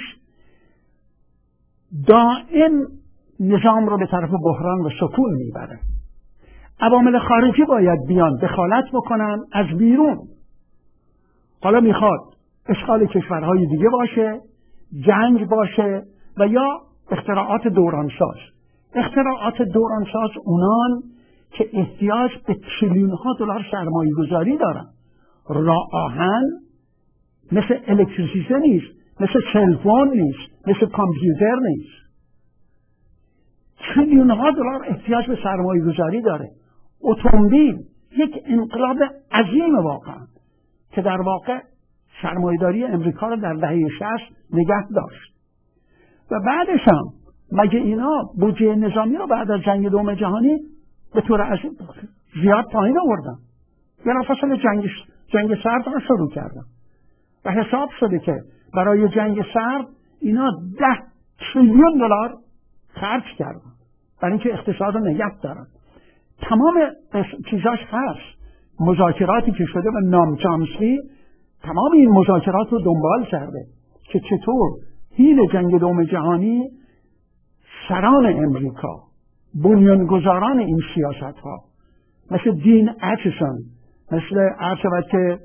A: دائم نظام رو به طرف بحران و سکون میبره. عوامل خارجی باید بیان دخالت بکنن از بیرون. حالا میخواد اشغال کشورهای دیگه باشه، جنگ باشه و یا اختراعات دورانساز. اختراعات دورانساز اونان که احتیاج به تریلیون ها دلار سرمایه گذاری دارن. راه آهن مثل الکتریسیته نیست، مثل سلفون نیست، مثل کامپیوتر نیست. تریلیون ها دلار احتیاج به سرمایه گذاری داره. اتومبیل یک انقلاب عظیم واقعا که در واقع سرمایه‌داری امریکا رو در دهه شصت نگه داشت و بعدش هم مگه اینا بودجه نظامی رو بعد از جنگ دوم جهانی به طور عظیم زیاد پایین آوردن. بلافاصله جنگ جنگ سرد رو شروع کردن و حساب شده که برای جنگ سرد اینا ده تریلیون دلار خرج کردن برای اینکه اقتصاد رو نگه دارن. تمام چیزاش هست، مذاکراتی که شده و نام چامسکی تمام این مذاکرات رو دنبال کرده که چطور حین جنگ دوم جهانی سران امریکا، بنیانگذاران این سیاست ها مثل دین اچسون، مثل عرض که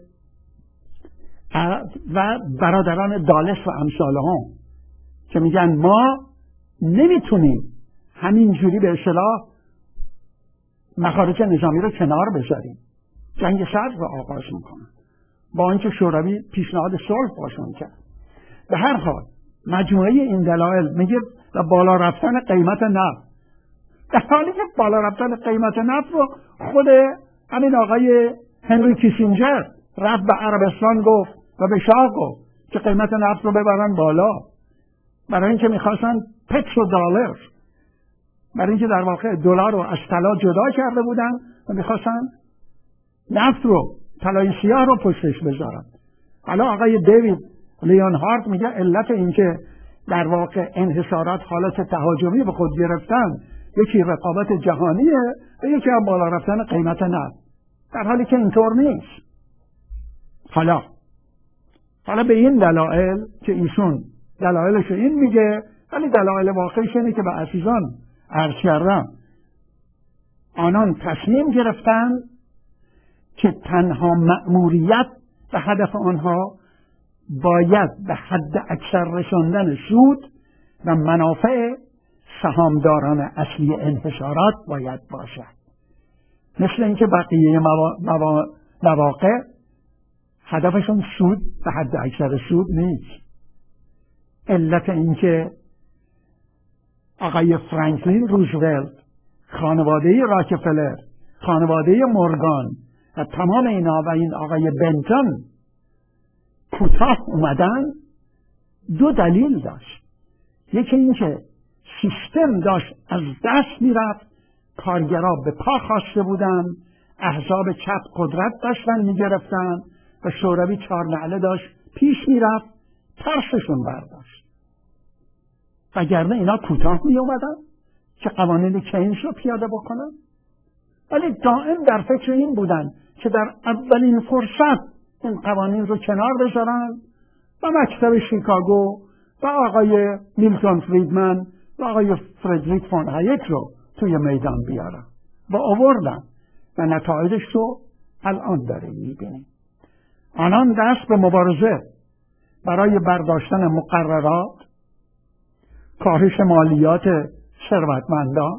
A: و برادران دالس و امثال هم که میگن ما نمیتونیم همینجوری به اصطلاح مخارج نظامی رو کنار بذاریم، جنگ سرد رو آغاز میکنن با اینکه شوروی پیشنهاد صلح باشون کرد. به هر حال مجموعه این دلایل میگه بالا رفتن قیمت نفت، در حالی که بالا رفتن قیمت نفت رو خود همین آقای هنری کیسینجر رفت به عربستان گفت و به شاه گفت که قیمت نفت رو ببرن بالا، برای اینکه میخواستن پترو دلار، برای اینکه در واقع دلار رو از طلا جدا کرده بودن و میخواستن نفت رو، طلای سیاه رو پشتش بذارن. حالا آقای دیوید لیونهارد میگه علت اینکه در واقع انحصارات حالت تهاجمی به خود گرفتن یکی رقابت جهانیه و یکی هم بالا رفتن قیمت نفت، در حالی که اینطور نیست. حالا حالا به این دلایل که ایشون دلایلش این میگه، ولی دلایل واقعیش اینه که به عزیزان عرض کردم آنان تصمیم گرفتن که تنها مأموریت و هدف آنها باید به حد اکثر رساندن سود و منافع سهامداران اصلی انحصارات باید باشد. مثل اینکه بقیه موا... مواقع هدفشون سود به حد اکثر سود نیست. علت اینکه آقای فرانکلین روزولت، خانواده راکفلر، خانواده مورگان و تمام اینا و این آقای بنتون کوتاه اومدن دو دلیل داشت. یکی اینکه سیستم داشت از دست میرفت، کارگرها به پا خواسته بودن، احزاب چپ قدرت داشتن میگرفتن و شوروی چهار نعله داشت پیش میرفت، ترسشون برداشت. وگرنه اینا کوتاه می اومدن که قوانین کینز رو پیاده بکنن، ولی دائم در فکر این بودن که در اولین فرصت این قوانین رو کنار بذارن و مکتب شیکاگو و آقای میلتون فریدمن و آقای فردریک فون هایک رو توی میدان بیارن و آوردن و نتایجش رو الان داریم میبینیم. آنان دست به مبارزه برای برداشتن مقررات، کاهش مالیات ثروتمندان.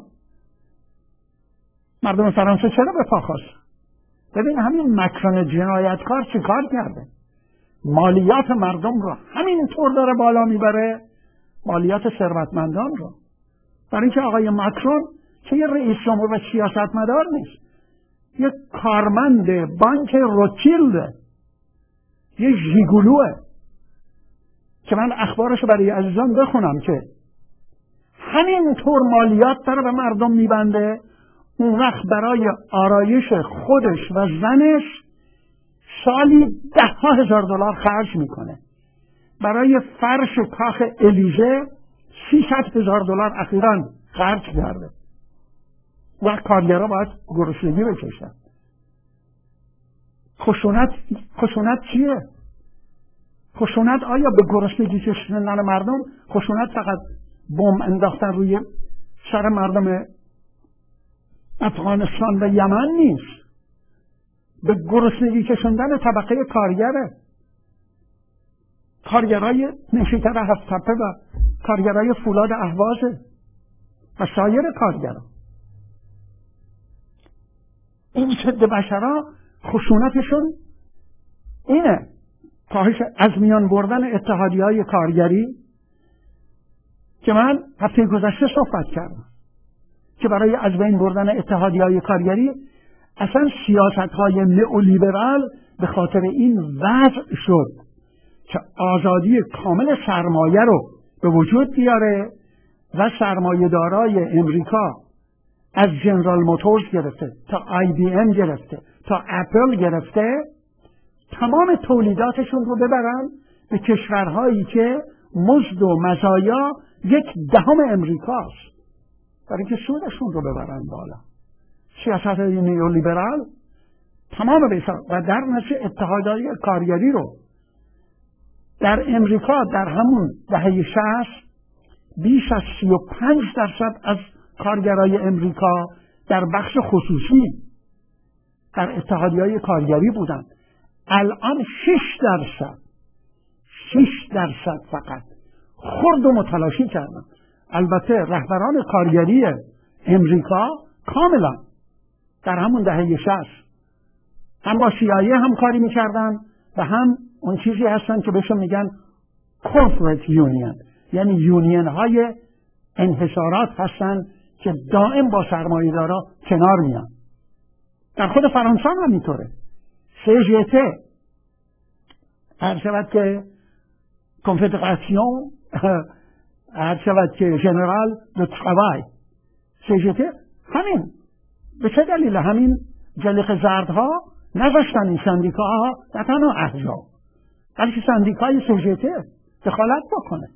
A: مردم فرانسه چرا به پا خواست؟ ببین همین مکرون جنایتکار چی کار کرده؟ مالیات مردم رو همینطور داره بالا میبره، مالیات ثروتمندان رو، برای اینکه آقای مکرون که یه رئیس جمهور و سیاستمدار نیست، یه کارمند بانک روتشیلد، یه ژیگولوه که من اخبارشو برای عزیزان بخونم که همینطور مالیات داره به مردم میبنده. اون وقت برای آرایش خودش و زنش سالی ده ها هزار دلار خرج میکنه. برای فرش کاخ الیزه سیصد هزار دلار اخیراً خرج کرده و کارگرها باید گرسنگی بکشن. خشونت خشونت چیه؟ خشونت آیا به گرسنگی کشوندن مردم؟ خشونت فقط بمب انداختن روی سر مردم افغانستان و یمن نیست. به گرسنگی کشوندن طبقه کارگره، کارگرای نیشکر هفت‌تپه و کارگرای فولاد اهوازه و سایر کارگران. این ضد بشرها خشونتشون اینه، خواهش از میان بردن اتحادیه‌های کارگری که من هفته گذشته صحبت کردم که برای از بین بردن اتحادیه‌های کارگری اصلا سیاست‌های نئولیبرال به خاطر این وضع شد که آزادی کامل سرمایه رو به وجود بیاره و سرمایه‌دارای امریکا از جنرال موتورز گرفته تا آی بی ام گرفته تا اپل گرفته تمام تولیداتشون رو ببرن به کشورهایی که مزد و مزایا یک دهم امریکاست، برای اینکه سودشون رو ببرن بالا. سیاست نیولیبرال تمام بیشتر و در نتیجه اتحادیه کارگری رو در امریکا در همون دهه شصت بیش از سی و پنج درصد از کارگرای امریکا در بخش خصوصی در اتحادیه‌های کارگری بودند. الان شش درصد شش درصد فقط خرد و متلاشی کردن. البته رهبران کارگری امریکا کاملا در همون دهه شصت هم با سی‌آی‌ای همکاری میکردن و هم اون چیزی هستن که بهشون میگن corporate union، یعنی یونین های انحصارات هستن که دائم با سرمایه‌دارا کنار میان. در خود فرانسه هم همینطوره. سی جی تی هر شود که کنفدراسیون هر شود که ژنرال دو ترافای، سی جی تی همین. به چه دلیل همین جلیقه زردها نذاشتن این سندیکاها نه تنها احزاب بلکه سندیکای سی جی تی دخالت بکنه؟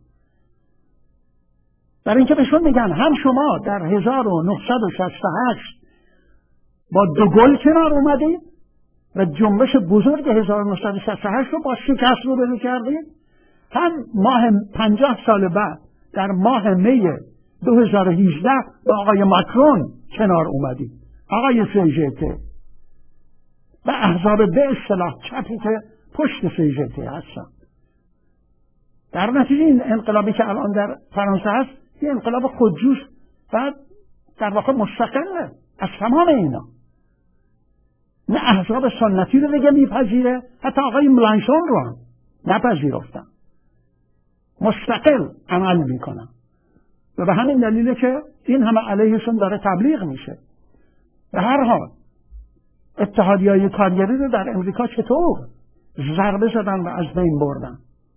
A: برای اینکه بهشون میگن هم شما در هزار و نهصد و شصت و هشت با دوگل کنار اومدید و جنبش بزرگ هزار و نهصد و شصت و هشت رو با شکست روبرو کردید، هم ماه پنجاه سال بعد در ماه می دو هزار و هجده با آقای ماکرون کنار اومدید، آقای سی جی تی و احزاب به اصطلاح چپی که پشت سی جی تی هستن. در نتیجه این انقلابی که الان در فرانسه هست یه انقلاب خودجوش و در واقع مستقله از تمام اینا. نه احزاب سنتی رو دیگه میپذیره، حتی آقای ملانشون رو هم نپذیرفتن، مستقل عمل میکنن و به همین دلیله که این همه علیهشون داره تبلیغ میشه. به هر حال اتحادیه‌های کارگری رو در امریکا چطور ضربه زدن و از بین بردن؟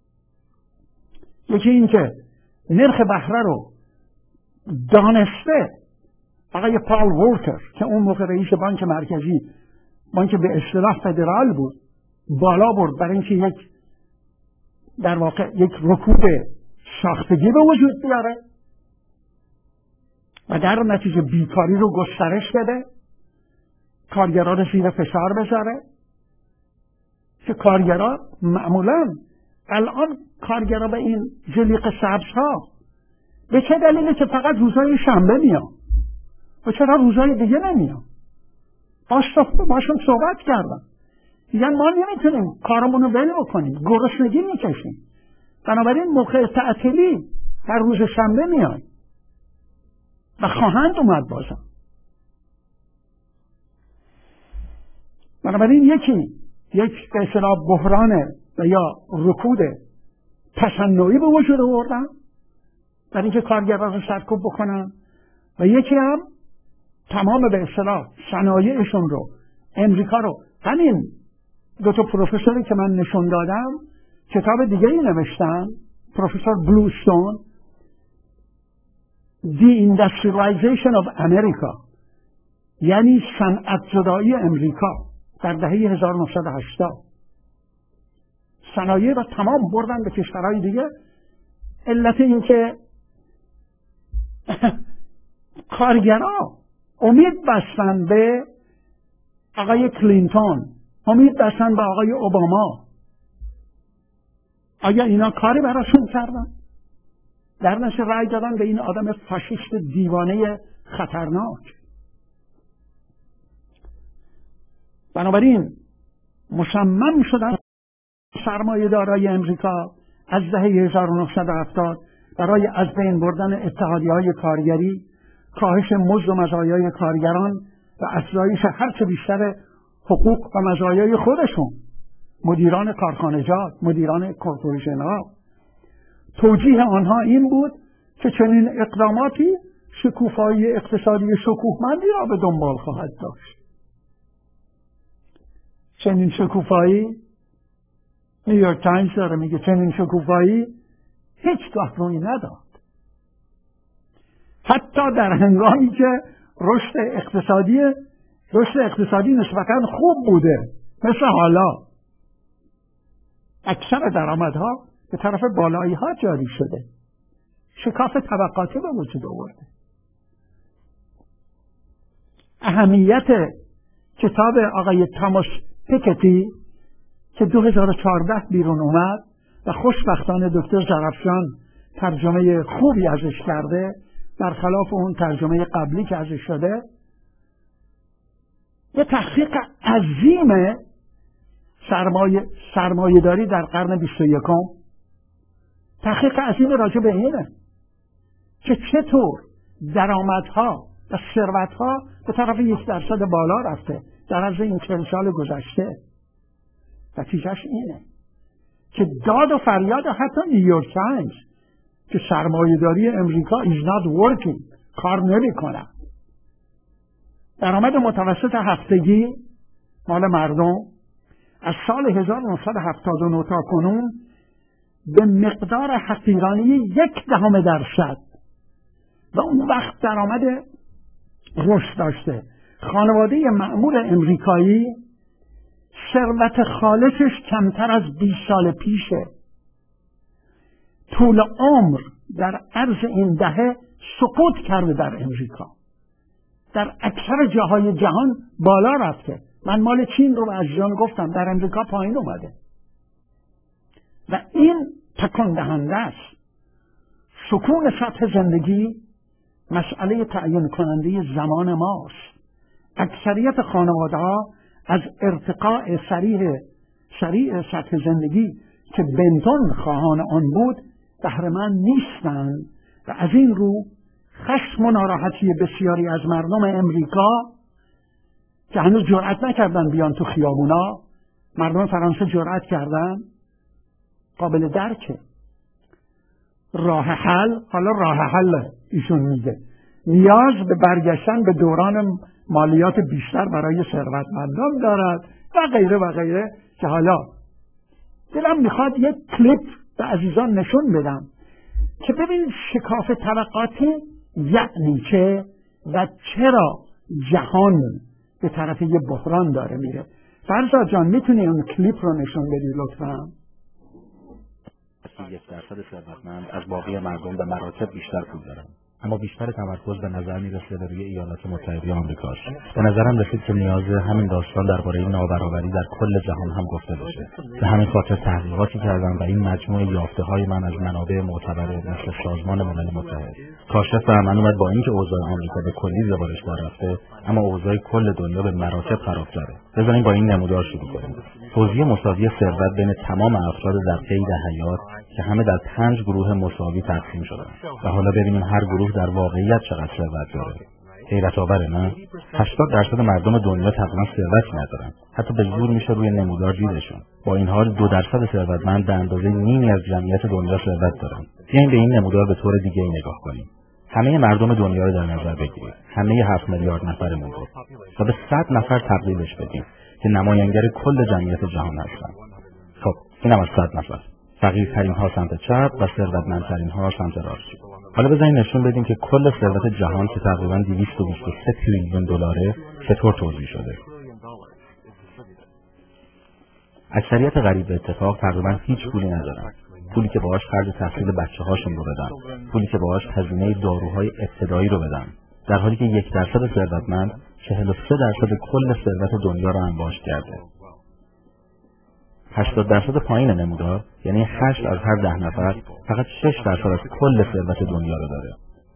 A: یکی این که نرخ بهره رو دانسته آقای پال وولکر که اون موقع رئیس بانک مرکزی، بانک به اصطلاح فدرال بود، بالا برد برای اینکه یک در واقع یک رکود ساختگی به وجود بیاره و در نتیجه بیکاری رو گسترش بده، کارگران رو زیر فشار بذاره که کارگران معمولا الان کارگرها به این جلیقه سبزها به چه دلیله که فقط روزهای شنبه میان و چرا روزهای دیگه نمیان؟ باشون صحبت کردم، میگن ما نمیتونیم کارمون رو ول بکنیم، گرسنگی میکشیم، بنابراین موقع تعطیلی هر روز شنبه میان و خواهند اومد بازم. بنابراین یکی یک به اصطلاح بحران و یا رکود تصنعی به وجود آوردن برای اینکه کارگران رو سرکوب بکنن و یکی هم تمام به اصطلاح صنایعشون رو امریکا رو، همین دو تا پروفسوری که من نشون دادم کتاب دیگه ای نوشتن، پروفسور بلوستون The Industrialization of America، یعنی صنعت زدایی امریکا در دهه هزار و نهصد و هشتاد، صنایع را تمام بردن به کشورهای دیگه. علت این که کارگرها امید بستن به آقای کلینتون امید داشتن به آقای اوباما. آیا اینا کاری براشون کردن؟ در نتیجه رأی دادن به این آدم فاشیست دیوانه خطرناک. بنابراین مصمم شدن سرمایه دارای امریکا از دهه هزار و نهصد و هفتاد برای از بین بردن اتحادیه‌های کارگری، کاهش مزد و مزایای کارگران و افزایش هرچه بیشتر حقوق و مزایای خودشون، مدیران کارخانجات، مدیران کورپوریشن‌ها، توجیه آنها این بود که چنین اقداماتی شکوفایی اقتصادی شکوهمندی را به دنبال خواهد داشت. چنین شکوفایی، نیویورک تایمز داره میگه چنین شکوفایی هیچگاه روی نداد. حتی در هنگامی که رشد اقتصادی رشد اقتصادی نسبتاً خوب بوده، مثل حالا اکثر درآمدها به طرف بالایی ها جاری شده، شکاف طبقاتی به وجود آورده. اهمیت کتاب آقای تاماس پیکتی که دو هزار و چهارده بیرون اومد و خوشبختانه دکتر زرافشان ترجمه خوبی ازش کرده برخلاف اون ترجمه قبلی که ازش شده، یه تحقیق عظیم سرمایه سرمایه داری در قرن بیست و یکم، تحقیق عظیم راجع به اینه که چطور درآمدها و ثروتها به طرف یک درصد بالا رفته در عرض این چند سال گذشته. نتیجهش اینه که داد و فریاد حتی نیویورک تایمز که سرمایه داری امریکا is not working، کار نمی کنه. درآمد متوسط هفتگی مال مردم از سال هزار و نهصد و هفتاد و نه تا کنون به مقدار حقیرانه یک دهم درصد و اون وقت درآمد رشد داشته. خانواده معمول امریکایی ثروت خالصش کمتر از بیست سال پیشه. طول عمر در عرض این دهه سقوط کرده در امریکا، در اکثر جاهای جهان بالا رفته. من مال چین رو از جان گفتم، در امریکا پایین اومده و این تکان دهنده است. سکون سطح زندگی مسئله تعیین کننده زمان ماست. اکثریت خانواده ها از ارتقاء سریع سریع سطح زندگی که بنتون خواهان آن بود بهره‌مند نیستند و از این رو خشم و ناراحتی بسیاری از مردم امریکا که هنوز جرأت نکردن بیان تو خیابونا، مردم فرانسه جرأت کردن، قابل درکه. راه حل، حالا راه حل ایشون میگه نیاز به برگشتن به دوران مالیات بیشتر برای ثروتمندان دارد و غیره و غیره که حالا دلم میخواد یک کلیپ به عزیزان نشون بدم که ببین شکاف طبقاتی یعنی چه و چرا جهان به طرف یه بحران داره میره. فرزاد جان میتونی اون کلیپ رو نشون بدی لطفا؟
B: یک درصد ثروتمند از باقی مردم به مراتب بیشتر پول دارن، اما بیشتر تمرکز به نظر میرسه به روی ایالات متحده آمریکاست. به نظرم رسید که نیاز همین داستان درباره نابرابری در کل جهان هم گفته بشه. به همین خاطر تحقیقاتی کردم و این مجموعه یافته‌های من از منابع معتبر مثل سازمان ملل متحد. کاشف من اومد با اینکه اوضاع آمریکا به کلی زوارش دار رفته، اما اوضاع کل دنیا به مراتب خراب‌تره. بذاریم با این نمودار شروع کنیم. توزیع مساوی ثروت بین تمام افراد در قید حیات که همه در پنج گروه مساوی تقسیم شدن و حالا ببینیم هر گروه در واقعیت چقدر ثروت داره. حیرت آوره نه؟ هشتاد درصد مردم دنیا تقریبا ثروت ندارن. حتی به زور میشه روی نمودار دیدشون. با این حال دو درصد ثروتمند به اندازه نیمی از جمعیت دنیا ثروت دارن. بیاین به این نمودار به طور دیگه ای نگاه کنیم. همه مردم دنیا رو در نظر بگیرید. همه هفت میلیارد نفرمون رو و به صد نفر تقلیلش بدیم که نماینگر کل جمعیت جهان هستن. خب اینم از صد نفر. فقیرترین ها سمت چپ و ثروتمندترین ها سمت راست. حالا بذارین نشون بدیم که کل ثروت جهان که تقریبا دویست و بیست و سه تریلیون دلاره چطور توزیع شده. اکثریت غریب به اتفاق تقریبا هیچ پولی ندارن. پولی که باهاش خرج تحصیل بچه‌هاشون رو بدن، پولی که باهاش هزینه داروهای ابتدایی رو بدن، در حالی که یک درصد ثروتمند چهل و سه درصد کل ثروت دنیا رو انباش کرده. هشتاد درصد پایین نمودار، یعنی هشت از هر ده نفر فقط شش درصد از کل ثروت دنیا رو داره.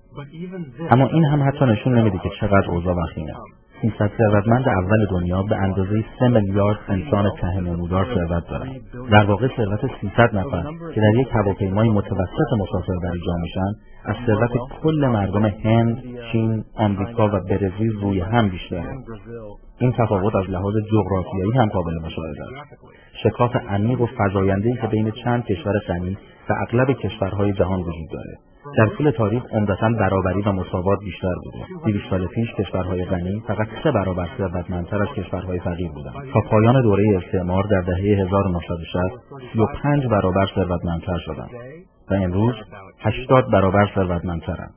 B: اما این هم حتی نشون نمیده که چقدر اوضاع وخیمه. سیصد ثروتمند اول دنیا به اندازه سه میلیارد انسان ته نمودار ثروت دارن. در واقع ثروت سیصد نفر که در یک هواپیمای متوسط مسافربری جا میشن از ثروت کل مردم هند، چین، آمریکا و برزیل روی هم بیشتره. این تفاوت از لحاظ جغرافیایی هم قابل مشاهده است. شکاف عمیق و فزاینده‌ای که بین چند کشور غنی و اغلب کشورهای جهان وجود داره. در طول تاریخ عمدتاً برابری و مساوات بیشتر بوده. دویست سال پیش کشورهای غنی فقط سه برابر ثروتمندتر از کشورهای فقیر بودند. تا پایان دوره استعمار در دهه هزار و نهصد و شصت سی و پنج برابر ثروتمندتر شدند و امروز هشتاد برابر ثروتمندترند.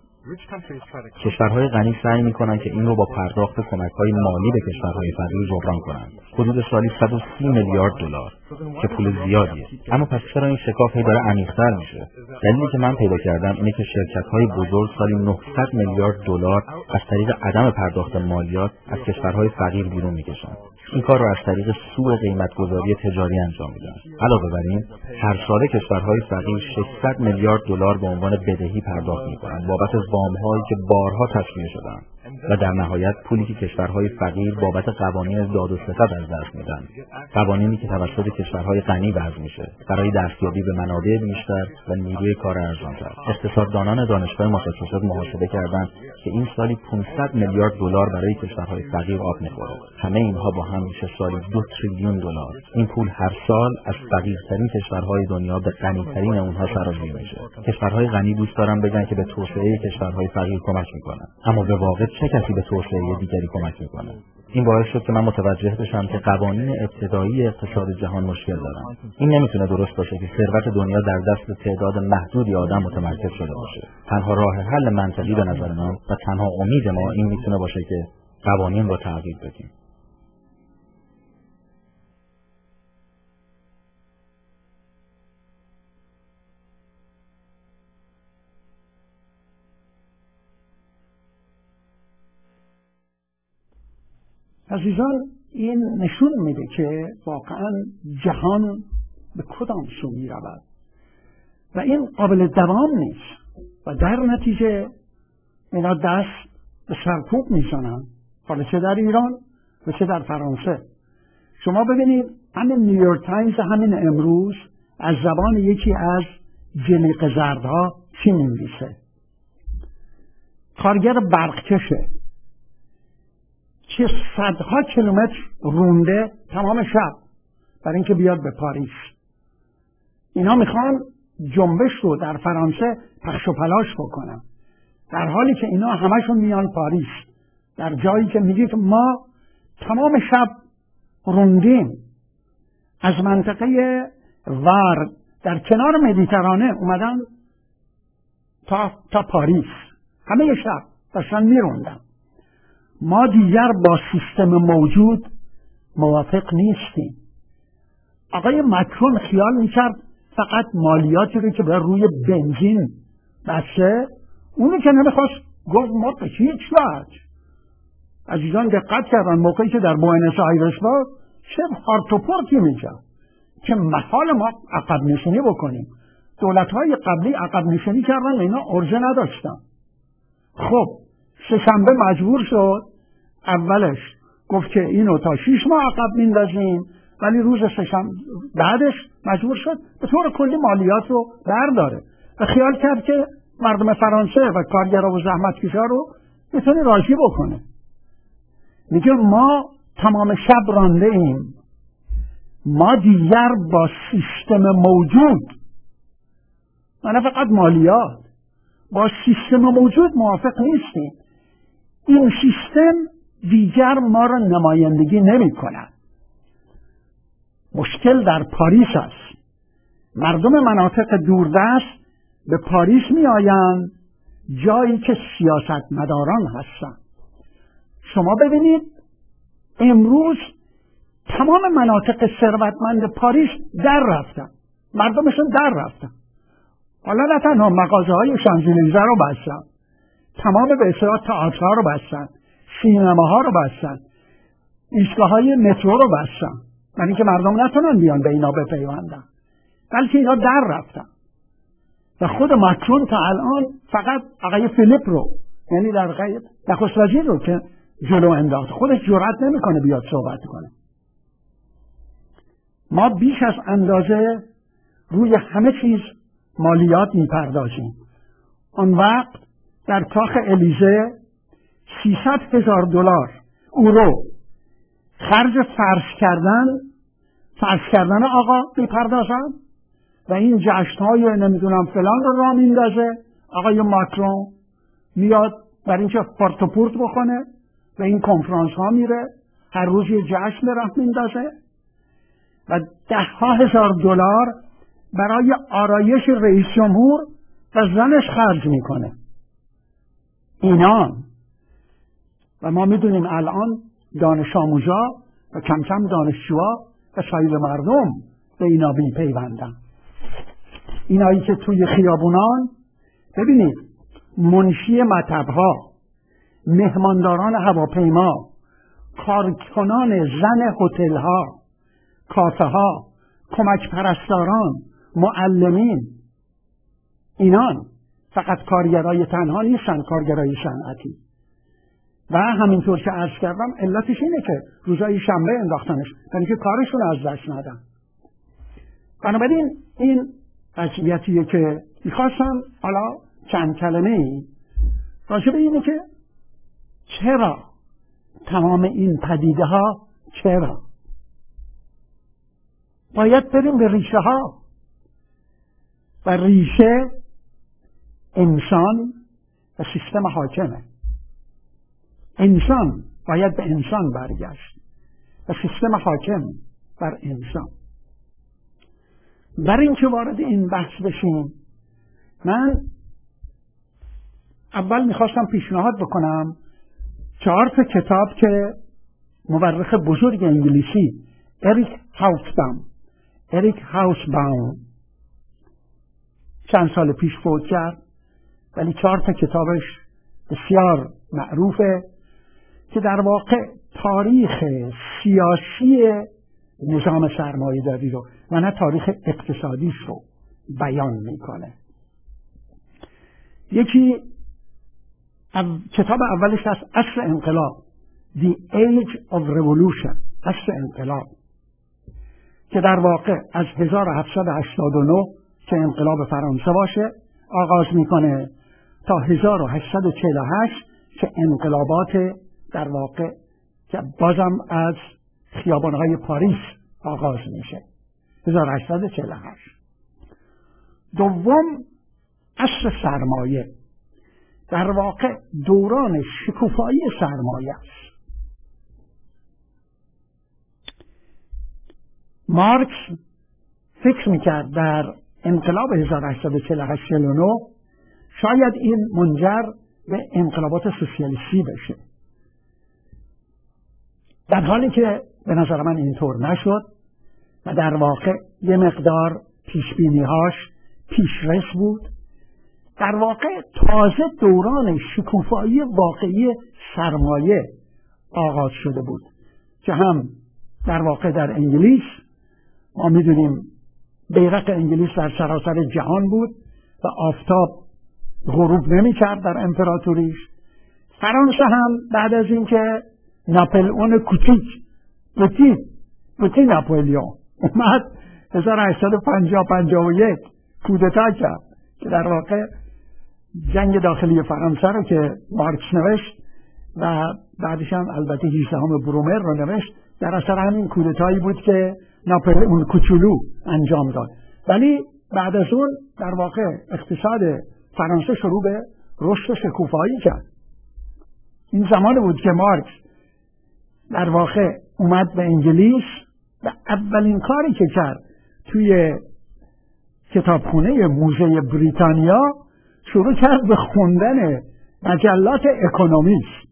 B: کشورهای غنی سعی می‌کنند که این رو با پرداخت کمک‌های مالی به کشورهای فقیر جبران کنند. حدود سالی صد و سی میلیارد دلار که پول زیادیه. اما پس چرا این شکاف هی داره عمیق‌تر میشه؟ دلیلی که من پیدا کردم اینه که شرکت‌های بزرگ سالی نهصد میلیارد دلار از طریق عدم پرداخت مالیات از کشورهای فقیر بیرون می‌کشند. این کار را از طریق سوء قیمت‌گذاری تجاری انجام میدن. علاوه بر این، هر ساله کشورهای فقیر ششصد میلیارد دلار به عنوان بدهی پرداخت می‌کنند بابت وام‌هایی که بارها تسویه شده‌اند و در نهایت پولی که کشورهای فقیر بابت قوانین داد و ستد از دست میدن. قوانینی که توسط کشورهای غنی وضع میشه برای دستیابی به منابع بیشتر و نیروی کار ارزان‌تر. اقتصاددانان دانشگاه ماساچوست محاسبه کردند که این سالی پانصد میلیارد دلار برای کشورهای فقیر آب می‌خوره. همه اینها با هم میشه سالی دو تریلیون دلار. این پول هر سال از فقیرترین کشورهای دنیا به غنی‌ترین اونها سرازیر میشه. کشورهای غنی دوست دارن بگن که به توسعه کشورهای فقیر کمک میکنن، اما به واقع چه کسی به توسعه دیگری کمک میکنه؟ این باعث شد که من متوجه بشم که قوانین ابتدایی اقتصاد جهان مشکل دارن. این نمیتونه درست باشه که ثروت دنیا در دست تعداد محدودی آدم متمرکز شده باشه. تنها راه حل منطقی به نظر من و تنها امید ما این میتونه باشه که قوانین رو تغییر بدیم.
A: عزیزان، این نشون میده که واقعا جهان به کدام سو می رود و این قابل دوام نیست و در نتیجه اینا دست به سرکوب میزنن، حالا چه در ایران و چه در فرانسه. شما ببینید همین نیویورک تایمز همین امروز از زبان یکی از جلیقه زردها چی می‌نویسه؟ کارگر برقکشه که صدها کیلومتر رونده تمام شب برای اینکه بیاد به پاریس. اینا میخوان جنبش رو در فرانسه پخش و پلاش بکنن، در حالی که اینا همشون میان پاریس، در جایی که میگه که ما تمام شب روندیم از منطقه ور در کنار مدیترانه اومدن تا, تا پاریس، همه شب داشتن میروندن. ما دیگر با سیستم موجود موافق نیستیم. آقای مکرون خیال میکرد فقط مالیاتی رو که بر روی بنزین بسه، اونو که نمیخواست گفت ما به هیچ وجه. عزیزان دقت کردن موقعی که در بوئنوس آیرس بود چه هارتوپورتی میکرد که محال ما عقب نشینی بکنیم. دولت‌های قبلی عقب نشینی کردن، اینا ارزه نداشتن. خب سه‌شنبه مجبور شد، اولش گفت که اینو تا شیش ماه عقب میندازیم، ولی روز سه‌شنبه بعدش مجبور شد به طور کلی مالیات رو برداره و خیال کرد که مردم فرانسه و کارگرا و زحمتکشا رو میتونه راضی بکنه. میگه ما تمام شب رانده ایم، ما دیگر با سیستم موجود، نه فقط مالیات، با سیستم موجود موافق نیستیم. این سیستم دیگر ما را نمایندگی نمی کند. مشکل در پاریس است. مردم مناطق دوردست به پاریس می آیند، جایی که سیاستمداران هستند. شما ببینید امروز تمام مناطق ثروتمند پاریس در رفتن، مردمشون در رفتن. حالا نه تنها مغازه های شانزلیزه رو بستن، تمام به اصطلاح تئاترها رو بستن، سینماها رو بستن، ایستگاه های مترو رو بستن برای اینکه مردم نتونن بیان به اینا بپیوندن، بلکه اینا در رفتن و خود ماکرون تا الان فقط آقای فیلیپ رو، یعنی در غیر نخست وزیر رو که جلو انداخت، خودش جرئت نمیکنه بیاد صحبت کنه. ما بیش از اندازه روی همه چیز مالیات میپردازیم. آن وقت در کاخ الیزه سیصد هزار دلار اورو خرج فرش کردن فرش کردن آقا میپردازن و این جشن‌های نمیدونم فلان رو راه میندازه. آقای ماکرون میاد برای اینکه پارت و پورت بکنه و این کنفرانس ها میره، هر روز یه جشن راه میندازه و ده ها هزار دلار برای آرایش رئیس جمهور و زنش خرج میکنه. اینان و ما میدونیم الان دانش آموزا و کم کم دانشجوها و سایر مردم به اینا میپیوندن. اینایی که توی خیابونان، ببینید منشی مطبها، مهمانداران هواپیما، کارکنان زن هتل‌ها، کافه ها، کمک پرستاران، معلمین، اینان فقط کارگرای تنها نیستن، کارگرای صنعتی. و همینطور که عرض کردم علتش اینه که روزای شنبه انداختنش، یعنی که کارشون از دست ندن. بنابراین این قضیتیه که میخواستم حالا چند کلمه ای راجع به اینه که چرا تمام این پدیده ها، چرا باید بریم به ریشه ها و ریشه انسان و سیستم حاکمه. انسان باید به انسان برگشت و سیستم حاکم بر انسان. برای اینکه وارد این بحث بشیم، من اول میخواستم پیشنهاد بکنم چهار تا کتاب که مورخ بزرگ انگلیسی اریک هاوسباوم اریک هاوسباوم چند سال پیش فوت کرد، ولی چهار تا کتابش بسیار معروفه که در واقع تاریخ سیاسی نظام سرمایه‌داری رو و نه تاریخ اقتصادیش رو بیان میکنه. یکی او کتاب اولش از عصر انقلاب، The Age of Revolution، عصر انقلاب، که در واقع از هزار و هفتصد و هشتاد و نه که انقلاب فرانسه باشه آغاز میکنه تا هزار و هشتصد و چهل و هشت که انقلابات در واقع که بازم از خیابانهای پاریس آغاز میشه، هزار و هشتصد و چهل و هشت. دوم عصر سرمایه، در واقع دوران شکوفایی سرمایه است. مارکس فکر میکرد در انقلاب هزار و هشتصد و چهل و هشت چهل و نه شاید این منجر به انقلابات سوسیالیستی بشه، در حالی که به نظر من اینطور نشد و در واقع یه مقدار پیشبینی‌هاش پیشرس بود. در واقع تازه دوران شکوفایی واقعی سرمایه آغاز شده بود که هم در واقع در انگلیس ما میدونیم بیرق انگلیس در سراسر جهان بود و آفتاب غروب نمی کرد در امپراتوریش. فرانسه هم بعد از اینکه ناپلئون کوچیک بوتی بوتی ناپلئون اومد هزار و هشتصد و پنجاه پنجاه و یک کودتا کرد که در واقع جنگ داخلی فرانسه رو که مارکس نوشت و بعدش هم البته هیزدهم برومر رو نوشت، در اثر همین کودتایی بود که ناپلئون کوچولو انجام داد. ولی بعد از اون در واقع اقتصاد فرانسه شروع به رشد و شکوفایی کرد. این زمان بود که مارکس در واقع اومد به انگلیس و اولین کاری که کرد توی کتابخونه موزه بریتانیا شروع کرد به خوندن مجلات اکونومیست.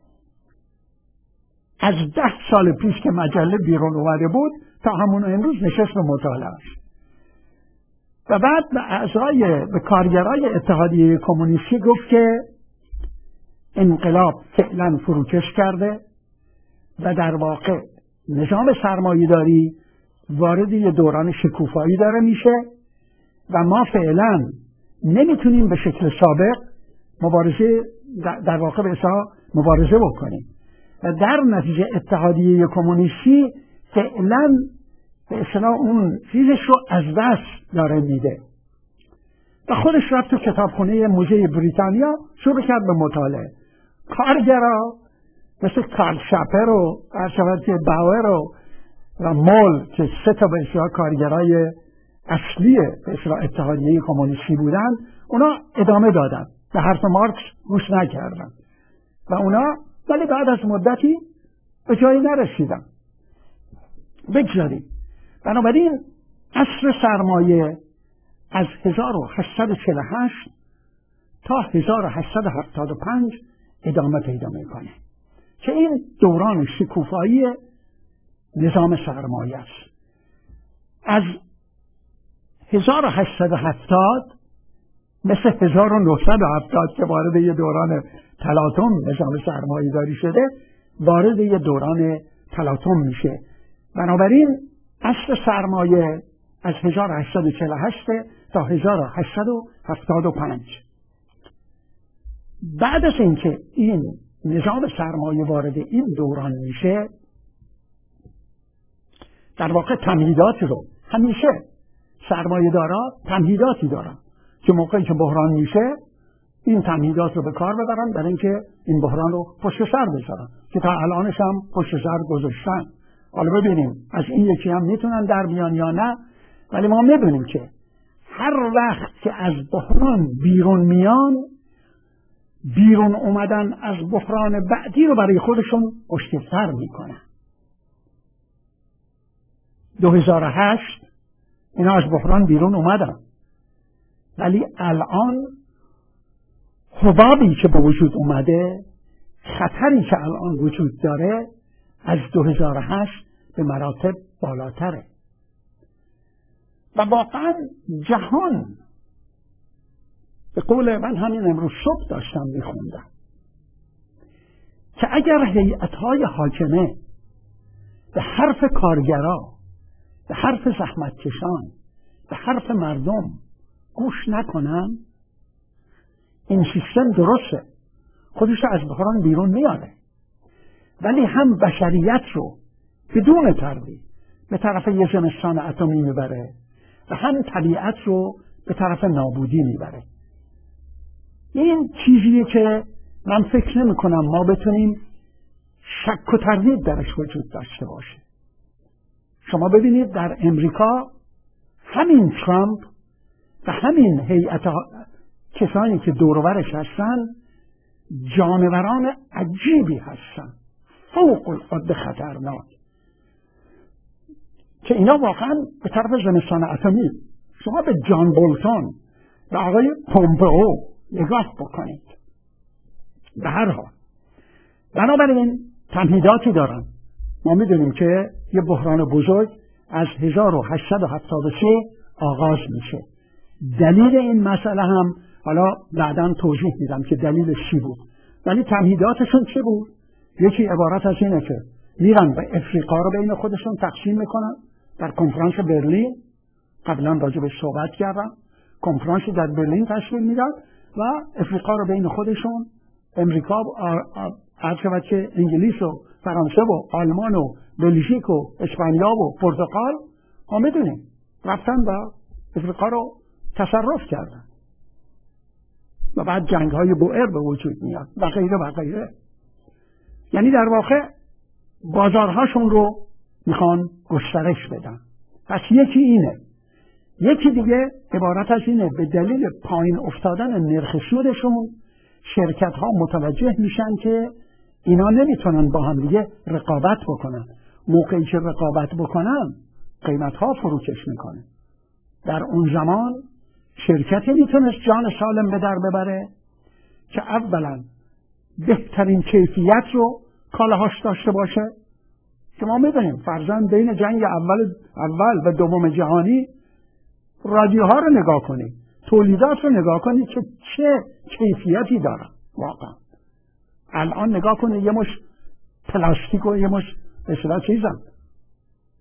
A: از ده سال پیش که مجله بیرون اومده بود تا همون امروز نشست به مطالعهش و بعد به اعضای به کارگرای اتحادیه کمونیستی گفت که انقلاب فعلا فروکش کرده و در واقع نظام سرمایه‌داری وارد یه دوران شکوفایی داره میشه و ما فعلا نمیتونیم به شکل سابق مبارزه در واقع به اصطلاح مبارزه بکنیم و در نتیجه اتحادیه کمونیستی فعلا به اصطلاح اون چیزش رو از دست داره میده و خودش رفت تو کتابخونه موزه بریتانیا شروع کرد به مطالعه. کارگرا مثل کارل شاپر و ارشبت باور و و مول که سه تا به اصطلاح کارگرای اصلی به اصطلاح اتحادیه کمونیستی بودن، اونا ادامه دادن، به حرف مارکس گوش نکردن و اونا ولی بعد از مدتی به جایی نرسیدن. بگذاریم. بنابراین عصر سرمایه از هزار و هشتصد و چهل و هشت تا هزار و هشتصد و هفتاد و پنج ادامه پیدا میکنه که این دوران شکوفایی نظام سرمایه است. از هزار و هشتصد و هفتاد مثل هزار و نهصد و هفتاد که وارد یه دوران تلاطم نظام سرمایه داری شده، وارد یه دوران تلاطم میشه. بنابراین اصل سرمایه از هزار و هشتصد و چهل و هشت تا هزار و هشتصد و هفتاد و پنج. بعد از اینکه این نظام سرمایه وارد این دوران میشه، در واقع تمهیدات رو همیشه سرمایه دارا تمهیداتی دارن که موقعی که بحران میشه این تمهیدات رو به کار ببرن برای اینکه این بحران رو پشت سر بذارن که تا الانش هم پشت سر گذاشتن. حالا ببینیم از این یکی هم میتونن در بیان یا نه، ولی ما میدونیم که هر وقت که از بحران بیرون میان، بیرون اومدن از بحران بعدی رو برای خودشون مشکل‌تر میکنن. دو هزار و هشت اینا از بحران بیرون اومدن، ولی الان حبابی که به وجود اومده، خطری که الان وجود داره از دو هزار و هشت به مراتب بالاتره و واقعا جهان، به قول من همین امروز صبح داشتم میخوندم که اگر هیئت‌های حاکمه به حرف کارگرا، به حرف زحمتکشان، به حرف مردم گوش نکنن، این سیستم درسته، خودش از بحران بیرون میاره، ولی هم بشریت رو بدون تردید به طرف یه زمستان اتمی میبره و هم طبیعت رو به طرف نابودی میبره. این چیزیه که من فکر نمی کنم ما بتونیم شک و تردید درش وجود داشته باشه. شما ببینید در امریکا همین ترامپ و همین هیئت کسانی که دور و برش هستن جانوران عجیبی هستن، فوق العاده خطرناک، که اینا واقعا به طرف زمستان اتمی. شما به جان بولتون و آقای پومپئو نگاه بکنید. به هر حال بنابراین تمهیداتی دارن. ما میدونیم که یه بحران بزرگ از هزار و هشتصد و هفتاد و سه آغاز میشه. دلیل این مسئله هم حالا بعداً توضیح میدم که دلیلش چی بود، ولی تمهیداتشون چه بود؟ یکی عبارت از اینه که میرن به افریقا رو بین خودشون تقسیم میکنن. در کنفرانس برلین قبلا راجبش صحبت کردم، کنفرانس در برلین تشکیل میدن و افریقا رو بین خودشون، امریکا هر شود که انگلیس و فرانسه و آلمان و بلژیک و اسپانیا و پرتغال، ما میدونیم رفتن و افریقا رو تصرف کردن و بعد جنگ های بوئر به وجود میاد و غیره و غیره. یعنی در واقع بازارهاشون رو میخوان گسترش بدن. پس یکی اینه. یکی دیگه عبارت از اینه به دلیل پایین افتادن نرخ سودشون شرکت ها متوجه میشن که اینا نمیتونن با هم دیگه رقابت بکنن. موقعی که رقابت بکنن قیمت ها فروکش میکنه. در اون زمان شرکتی میتونست جان سالم به در ببره که اولا بهترین کیفیت رو کالاهاش داشته باشه، که ما میدونیم فرضاً بین جنگ اول اول و دوم جهانی رادیوها رو نگاه کنید، تولیدات رو نگاه کنید که چه کیفیتی دارن. واقعا الان نگاه کنید یه مش پلاستیک و یه مش به اصطلاح چیزن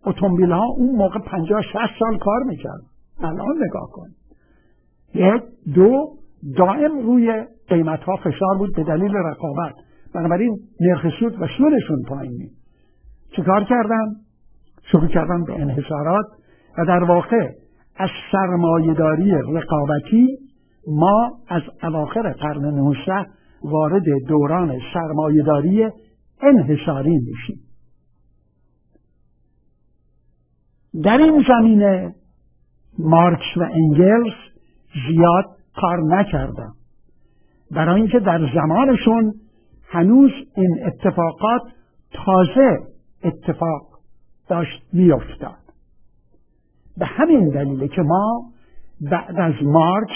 A: اتومبیل ها اون موقع پنجاه شصت سال کار میکرد. الان نگاه کن. یک دو دائم روی قیمت ها فشار بود به دلیل رقابت، بنابراین نرخ سود و سودشون پایینی. چیکار کردن؟ شروع کردن به انحصارات و در واقع از سرمایه‌داری رقابتی ما از اواخر قرن نوزدهم وارد دوران سرمایه‌داری انحصاری میشیم. در این زمینه مارکس و انگلس زیاد کار نکردند، برای اینکه در زمانشون هنوز این اتفاقات تازه اتفاق داشت میافتاد. به همین دلیله که ما بعد از مارکس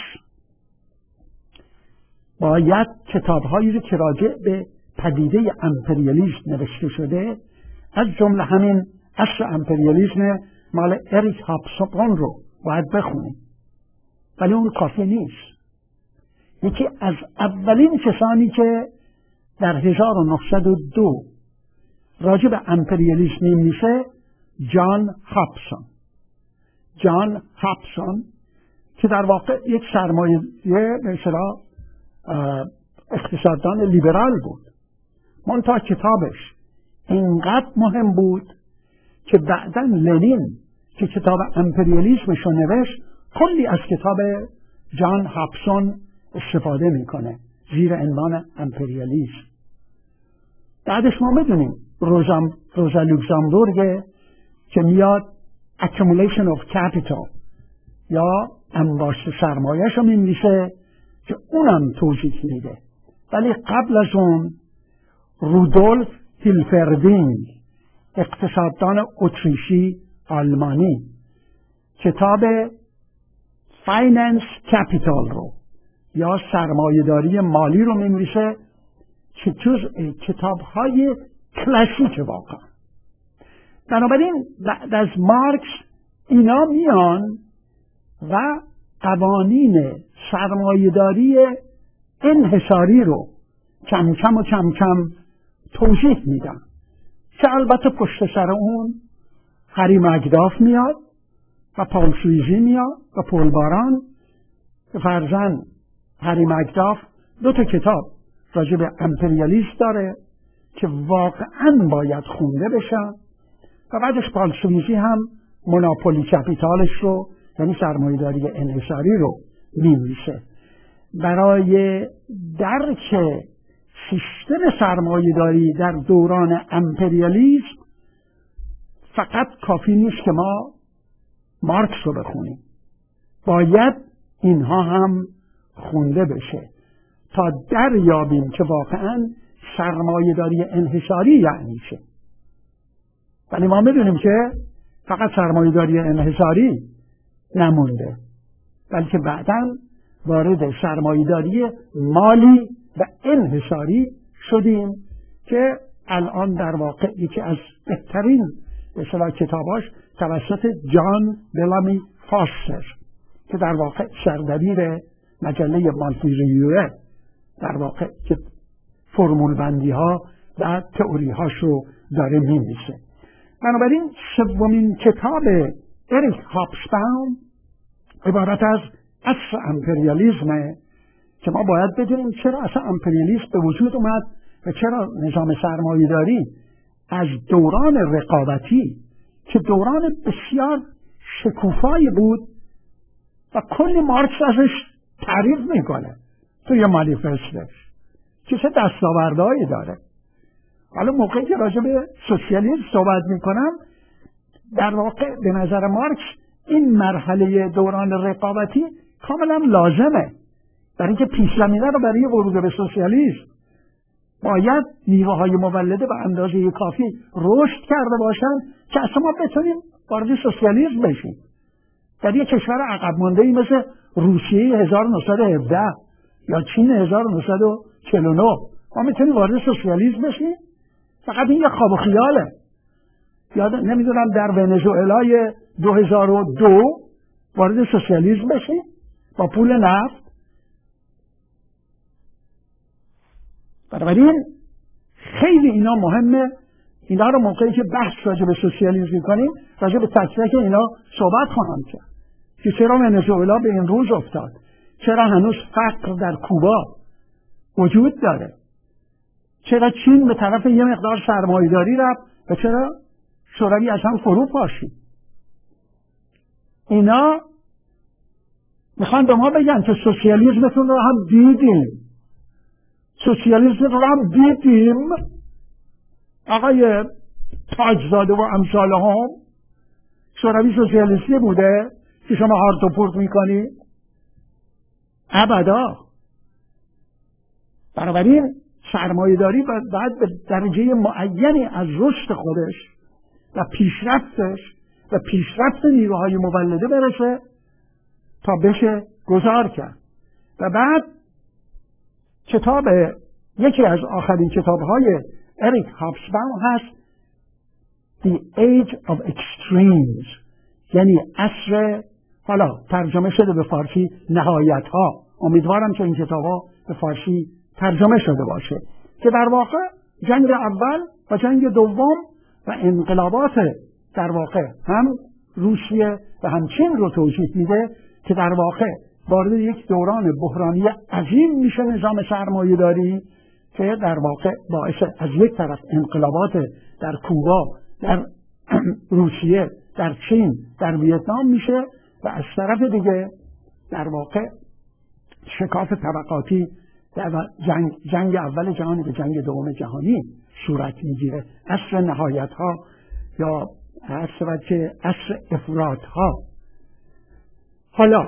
A: باید کتاب‌هایی رو که راجع به پدیده امپریالیسم نوشته شده، از جمله همین اصل امپریالیسم مال اریک هابسبورگ رو باید بخونیم، ولی اون کافی نیست. یکی از اولین کسانی که در هزار و نهصد و دو راجع به امپریالیسم می‌نویسه جان هابسون. جان هابسون که در واقع یک سرمایه به اصطلاح اقتصاددان لیبرال بود، منتها کتابش اینقدر مهم بود که بعداً لنین که کتاب امپریالیسمش رو نوشت کلی از کتاب جان هابسون استفاده میکنه زیر عنوان امپریالیسم. بعدش ما میدونیم روزا روزا لوکزامبورگ که میاد accumulation of capital یا انباشت سرمایه‌شو می‌نویسه که اونم توضیح میده. ولی قبل از اون رودولف هیلفردینگ اقتصاددان اتریشی آلمانی کتاب فایننس کپیتال رو یا سرمایه‌داری مالی رو می‌نویسه که جزء کتاب‌های کلاسیک واقعا. بنابراین بعد از مارکس اینا میان و قوانین سرمایه‌داری انحصاری رو کم کم و کم کم توضیح میدن که البته پشت سر اون هری مکداف میاد و پال سویزی میاد و پول باران که فرزن هری مکداف دو تا کتاب راجع به امپریالیسم داره که واقعا باید خونده بشن و بعدش پال سویزی هم مونوپولی کپیتالش رو یعنی سرمایه‌داری انحصاری رو می‌نویسه. برای درک سیستم سرمایه‌داری در دوران امپریالیسم فقط کافی نیست که ما مارکس رو بخونیم، باید اینها هم خونده بشه تا دریابیم که واقعا سرمایه‌داری انحصاری یعنی چه. ولی ما می‌دونیم که فقط سرمایه‌داری انحصاری نمونده، بلکه بعداً وارد سرمایه‌داری مالی و انحصاری شدیم که الان در واقع یکی از بهترین به اصطلاح کتاباش توسط جان بلامی فاستر که در واقع سردبیر مجله مالتی ریویو در واقع که فرمول بندی ها و تئوری هاش رو داره می‌نویسه. بنابراین سومین کتاب اریک هابسباوم عبارت از اصل امپریالیسمه که ما باید بدونیم چرا اصلا امپریالیسم به وجود اومد و چرا نظام سرمایه‌داری از دوران رقابتی که دوران بسیار شکوفایی بود و کلی مارکس ازش تعریف میکنه توی مانیفستش که چه دستاوردهایی داره. حالا موقعی که راجع به سوسیالیسم صحبت میکنم در واقع به نظر مارکس این مرحله دوران رقابتی کاملا لازمه برای اینکه پیش‌زمینه رو برای ورود به سوسیالیسم باید میوه های مولده به اندازه کافی رشد کرده باشن که اصلا ما بتونیم وارد سوسیالیسم بشیم. در یک کشور عقب مانده‌ای مثل روسیه هزار و نهصد و هفده یا چین هزار و نهصد و چهل و نه ما میتونیم وارد سوسیالیسم بشیم؟ فقط این یک خواب و خیاله. یاد نمیدونم در ونزوئلای دو هزار و دو وارد سوسیالیسم بشیم با پول نفت. بنابراین خیلی اینا مهمه اینا رو موقعی که بحث راجع به سوسیالیسم می‌کنیم راجع به تک تک اینا صحبت خواهم کرد که چرا ونزوئلا به این روز افتاد، چرا هنوز فقر در کوبا وجود داره، چرا چین به طرف یه مقدار سرمایه‌داری رفت و چرا شوروی از هم فرو پاشید. اینا میخوان به ما بگن که سوسیالیسمتون رو هم دیدیم، سوسیالیسم رو هم دیدیم آقای تاجزاده و امثال هم. شوروی سوسیالیستی بوده که شما هارت و پورت میکنی؟ ابدا. بنابراین سرمایه داری باید به درجه معینی از رشد خودش و پیشرفتش و پیشرفت نیروهای مولده برسه تا بشه گذار کرد. و بعد کتاب یکی از آخرین کتاب‌های اریک هابسباوم هست The Age of Extremes، یعنی عصر، حالا ترجمه شده به فارسی نهایت‌ها، امیدوارم که این کتاب‌ها به فارسی ترجمه شده باشه، که در واقع جنگ اول و جنگ دوم و انقلابات در واقع هم روسیه و هم چین رو توضیح میده که در واقع وارد یک دوران بحرانی عظیم میشه نظام سرمایه داری که در واقع باعث از یک طرف انقلابات در کوبا، در روسیه، در چین، در ویتنام میشه و از طرف دیگه در واقع شکاف طبقاتی در جنگ, جنگ اول جهانی به جنگ دوم جهانی صورت میگیره. عصر نهایت ها یا عصر که عصر افراط ها. حالا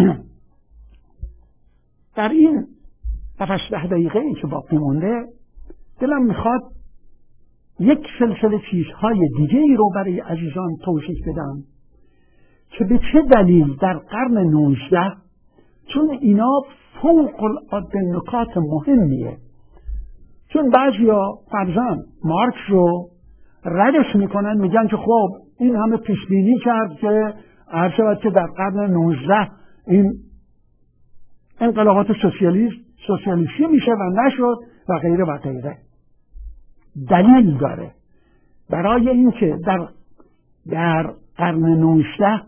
A: در این هفت ده دقیقه ای که باقی مونده دلم میخواد یک سلسله چیزهای دیگه ای رو برای عزیزان توضیح بدم که به چه دلیل در قرن نوزده، چون اینا فوق العاده نکات مهمیه، چون بعضیا فرضاً مارکس رو ردش میکنن، میگن که خب این همه پیش بینی کرد که عرض شود که در قرن نوزده این انقلابات سوسیالیست سوسیالیستی میشه و نشد و غیره و غیره. دلیل داره برای اینکه در در قرن نوزده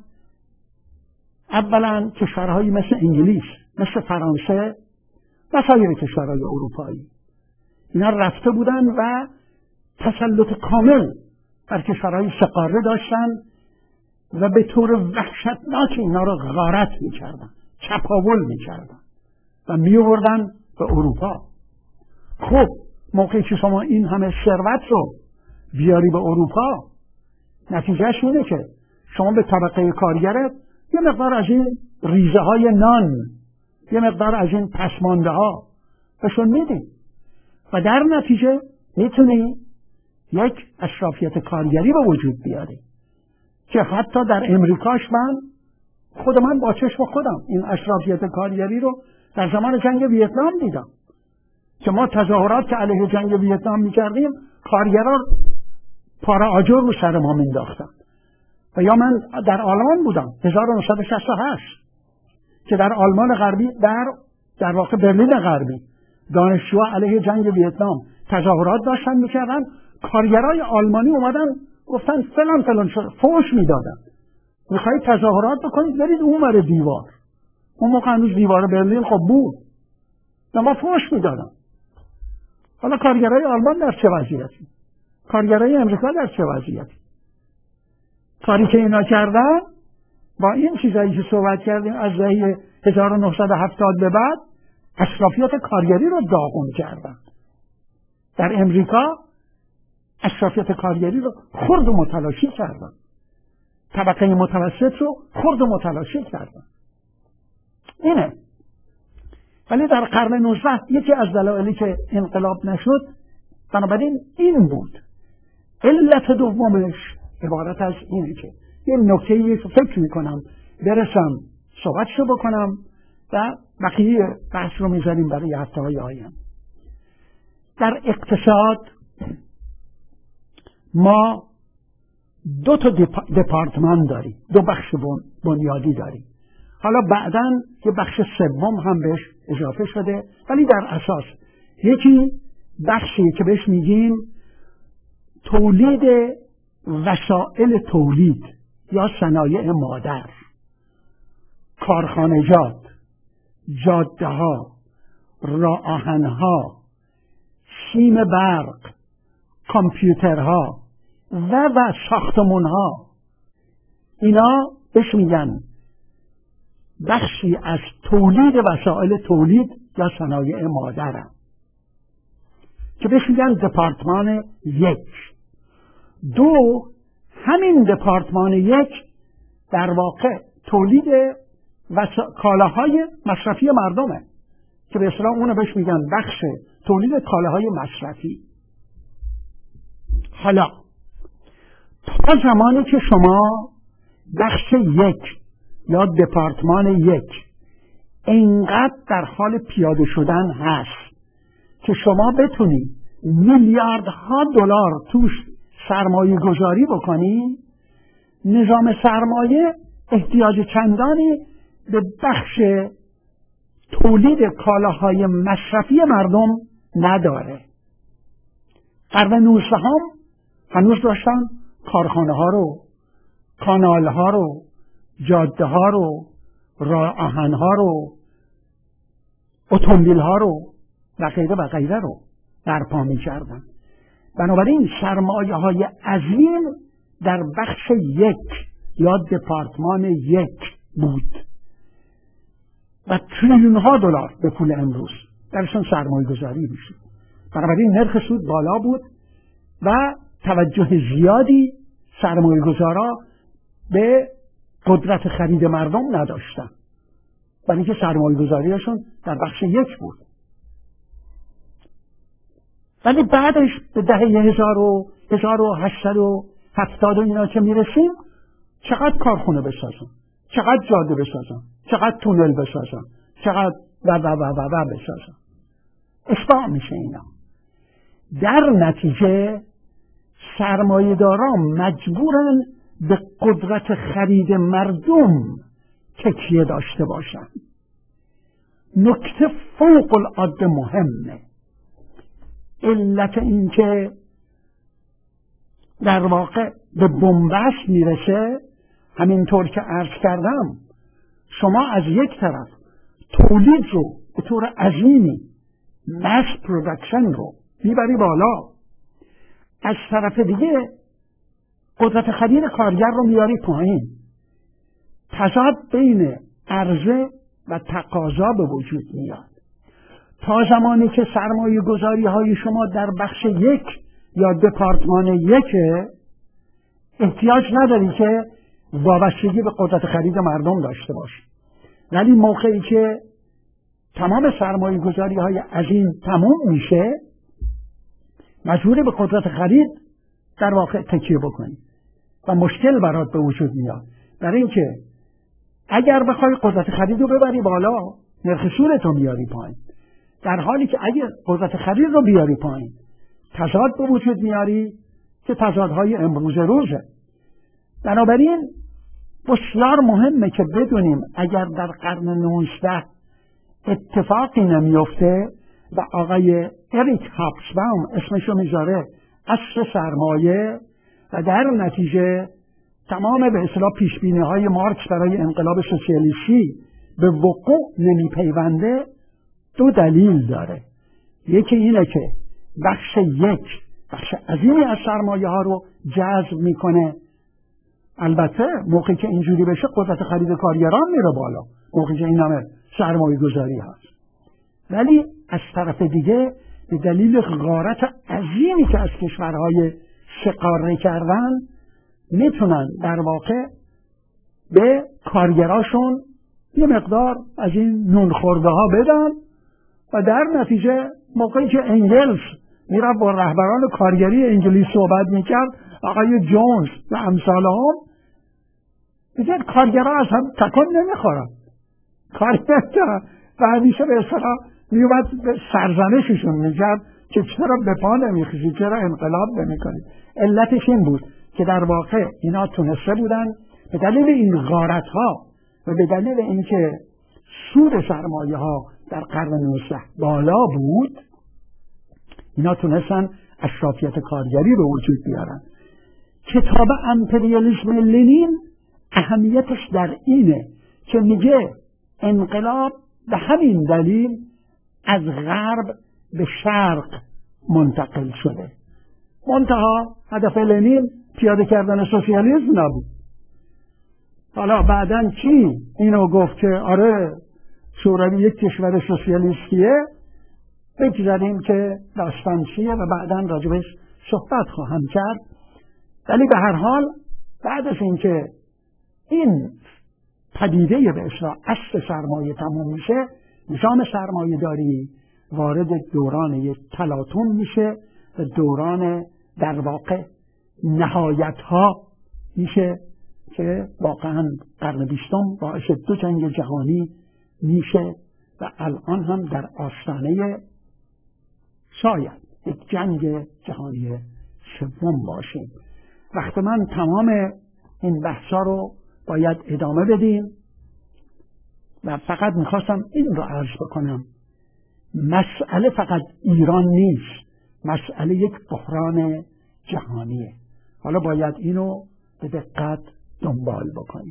A: اولا کشورهایی مثل انگلیس، مثل فرانسه و سایر کشورهای اروپایی اینا رفته بودن و تسلط کامل بر کشورهای سه‌قاره داشتن و به طور وحشتناک اینا رو غارت میکردن، چپاول میکردن و میوردن به اروپا. خب موقعی که شما این همه ثروت رو بیاری به اروپا، نتیجهش اینه که شما به طبقه کارگرت یه مقدار از این ریزه های نان، یه مقدار از این پسمانده ها بهشون میدی و در نتیجه میتونی یک اشرافیت کارگری به وجود بیاری که حتی در امریکاش من خود من با چشم خودم این اشرافیت کارگری رو در زمان جنگ ویتنام دیدم که ما تظاهرات که علیه جنگ ویتنام میکردیم کارگران پاره آجر رو سر ما مینداختن. و یا من در آلمان بودم هزار و نهصد و شصت و هشت که در آلمان غربی، در در واقع برلین غربی، دانشجوها علیه جنگ ویتنام تظاهرات داشتن میکردن، کارگرای آلمانی اومدن گفتن فلان فلان شد، فوش میدادن، میخواید تظاهرات بکنید برید اون ور دیوار. اون موقع هنوز دیوار برلین خب بود و ما فوش میدادن. حالا کارگرای آلمان در چه وضعیتی؟ کارگرای امریکا در چه وضعیتی؟ کاری که اینا کردن با این چیزایی که صحبت کردیم از دهه هزار و نهصد و هفتاد به بعد اشرافیت کارگری رو داغون کردن. در امریکا اشرافیت کارگری رو خرد و متلاشی کردن، طبقه متوسط رو خرد و متلاشی کردن. اینه. ولی در قرن نوزده یکی از دلایلی که انقلاب نشد بنابراین این بود. علت دومش عبارت از اینه که یه نکته‌ای فکر میکنم برسم صحبتشو بکنم و بقیه بحث رو میذاریم برای هفته‌های آینده. در اقتصاد ما دو تا دپارتمان داریم، دو بخش بنیادی داریم. حالا بعداً یه بخش سوم هم بهش اضافه شده، ولی در اساس یکی بخشی که بهش میگیم تولید وسایل تولید یا صنایع مادر، کارخانجات، جاده ها، راه آهنها، سیم برق، کامپیوترها و و ساختمانها، اینا بهش میگن بخشی از تولید وسایل تولید یا صنایع مادرن که بهش میگن دپارتمان یک. دو، همین دپارتمان یک در واقع تولید وسا... کالاهای مصرفی مردمه که به اصطلاح اونو بهش میگن بخش تولید کالاهای مصرفی. حالا تا زمانی که شما بخش یک یا دپارتمان یک اینقدر در حال پیاده شدن هست که شما بتونید میلیاردها دلار توش سرمایه گذاری بکنی، نظام سرمایه احتیاج چندانی به بخش تولید کالاهای مصرفی مردم نداره. قرن نوزدهم هنوز داشتن کارخانه ها رو، کانال ها رو، جاده ها رو، راه آهن ها رو، اتومبیل ها رو و غیره و غیره رو برپا می کردن. بنابراین سرمایه های عظیم در بخش یک یا دپارتمان یک بود و تریلیون ها دلار به پول امروز درشون سرمایه گذاری میشه. بنابراین نرخ سود بالا بود و توجه زیادی سرمایه گذارا به قدرت خرید مردم نداشتن، برای اینکه سرمایه گذاریشون در بخش یک بود. ولی بعدش به دهه هزار و هزار و هشتصد و هفتاد و اینا که میرسیم، چقدر کارخونه بسازن، چقدر جاده بسازن، چقدر تونل بسازن، چقدر و و و و و بسازن، اشباع میشه اینا. در نتیجه سرمایه داران مجبورن به قدرت خرید مردم تکیه داشته باشند. نکته فوق العاده مهمه. علت این که در واقع به بنبست میرسه، همینطور که عرض کردم، شما از یک طرف تولید رو به طور عظیمی، ماس پروداکشن رو میبری بالا، از طرف دیگه قدرت خرید کارگر رو میاری پایین. تضاد بین عرضه و تقاضا به وجود میاد. تا زمانی که سرمایه گذاری های شما در بخش یک یا دپارتمان یک، احتیاج نداری که وابستگی به قدرت خرید مردم داشته باشی. ولی موقعی که تمام سرمایه گذاری های عظیم تموم میشه، مجبوری به قدرت خرید در واقع تکیه بکنی و مشکل برات به وجود میاد. برای اینکه اگر بخوای قدرت خرید رو ببری بالا، نرخ سودتو میاری پایین، در حالی که اگر قدرت خرید رو بیاری پایین، تضاد به وجود میاری که تضادهای امروز روزه. بنابراین بسیار مهمه که بدونیم اگر در قرن نوزده اتفاقی نمیفته و آقای اریک هابسباوم اسمشو میذاره اصل سرمایه و در نتیجه تمام به اصطلاح پیشبینی های مارکس برای انقلاب سوسیالیستی به وقوع نمیپیونده، دو دلیل داره. یکی اینه که بخش یک بخش عظیمی از سرمایه ها رو جذب میکنه. البته موقعی که اینجوری بشه قدرت خرید کارگران میره بالا، موقعی که این همه سرمایه گذاری هست. ولی از طرف دیگه به دلیل غارت عظیمی که از کشورهای شقاره کردن، میتونن در واقع به کارگراشون یه مقدار از این نون خورده ها بدن و در نتیجه موقعی که انگلس میرفت با رهبران کارگری انگلیس صحبت میکرد، آقای جونز و امثال هم، دیگه کارگرها از هم تکان نمیخورن. کارگرها و همیشه به اصطلاح میومد سرزنششون میکرد که چرا به پا نمیخیزید، چرا انقلاب نمیکنید. علتش این بود که در واقع اینا تونسته بودن به دلیل این غارت ها و به دلیل اینکه سود سرمایه ها در قرن نوزده بالا بود، اینا تونستن اشرافیت کارگری به وجود بیارن. کتاب امپریالیسم لنین اهمیتش در اینه که میگه انقلاب به همین دلیل از غرب به شرق منتقل شده. منتها هدف لنین پیاده کردن سوسیالیسم نبود. حالا بعدن چی اینو گفت که آره شوروی یک کشور سوسیالیستیه، بگذاریم که داستان چیه و بعدن راجبش صحبت خواهم کرد. ولی به هر حال بعد از اینکه این پدیده به اصطلاح اصل سرمایه تموم میشه، نظام سرمایه داری وارد دوران یک تلاطم میشه و دوران در واقع نهایت ها میشه که واقعا قرن بیستم باعث دو جنگ جهانی میشه و الان هم در آستانه شاید یک جنگ جهانی سوم باشیم. وقت من تمام این بحثا رو باید ادامه بدیم و فقط میخواستم این رو عرض بکنم، مسئله فقط ایران نیست، مسئله یک بحران جهانیه. حالا باید اینو به دقت دنبال بکنیم.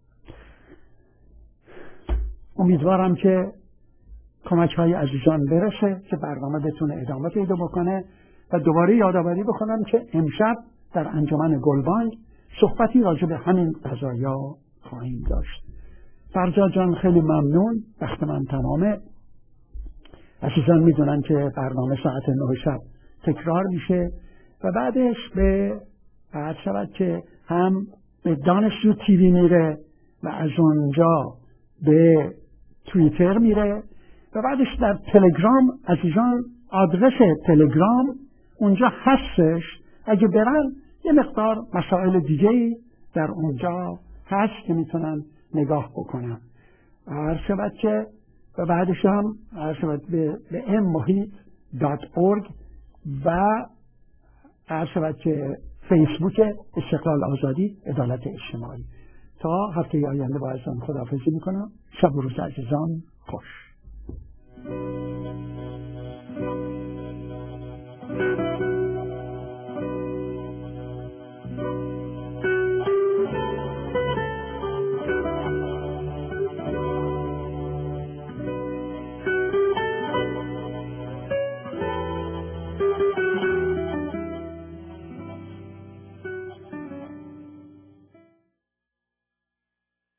A: امیدوارم که کمک های عزیزان برسه که برنامه بتونه ادامه پیدا بکنه و دوباره یادآوری بکنم که امشب در انجمن گلبانگ صحبتی راجع به همین قضایا خواهیم داشت. فرجا جان خیلی ممنون، وقت من تمامه. عزیزان میدونن که برنامه ساعت نه شب تکرار میشه و بعدش به بعد شود که هم به دانشجو تیوی میره و از اونجا به توییتر میره و بعدش در تلگرام. عزیزان آدرس تلگرام اونجا هستش، اگه برن یه مقدار مسائل دیگه‌ای در اونجا هست که میتونن نگاه بکنن. هر شود که و بعدش هم هر شود به, به ام محیط دات اورگ و هر شود که فیسبوک استقلال آزادی عدالت اجتماعی. تا هفته آینده با ازم خداحافظی میکنم. شب و روز عزیزان خوش.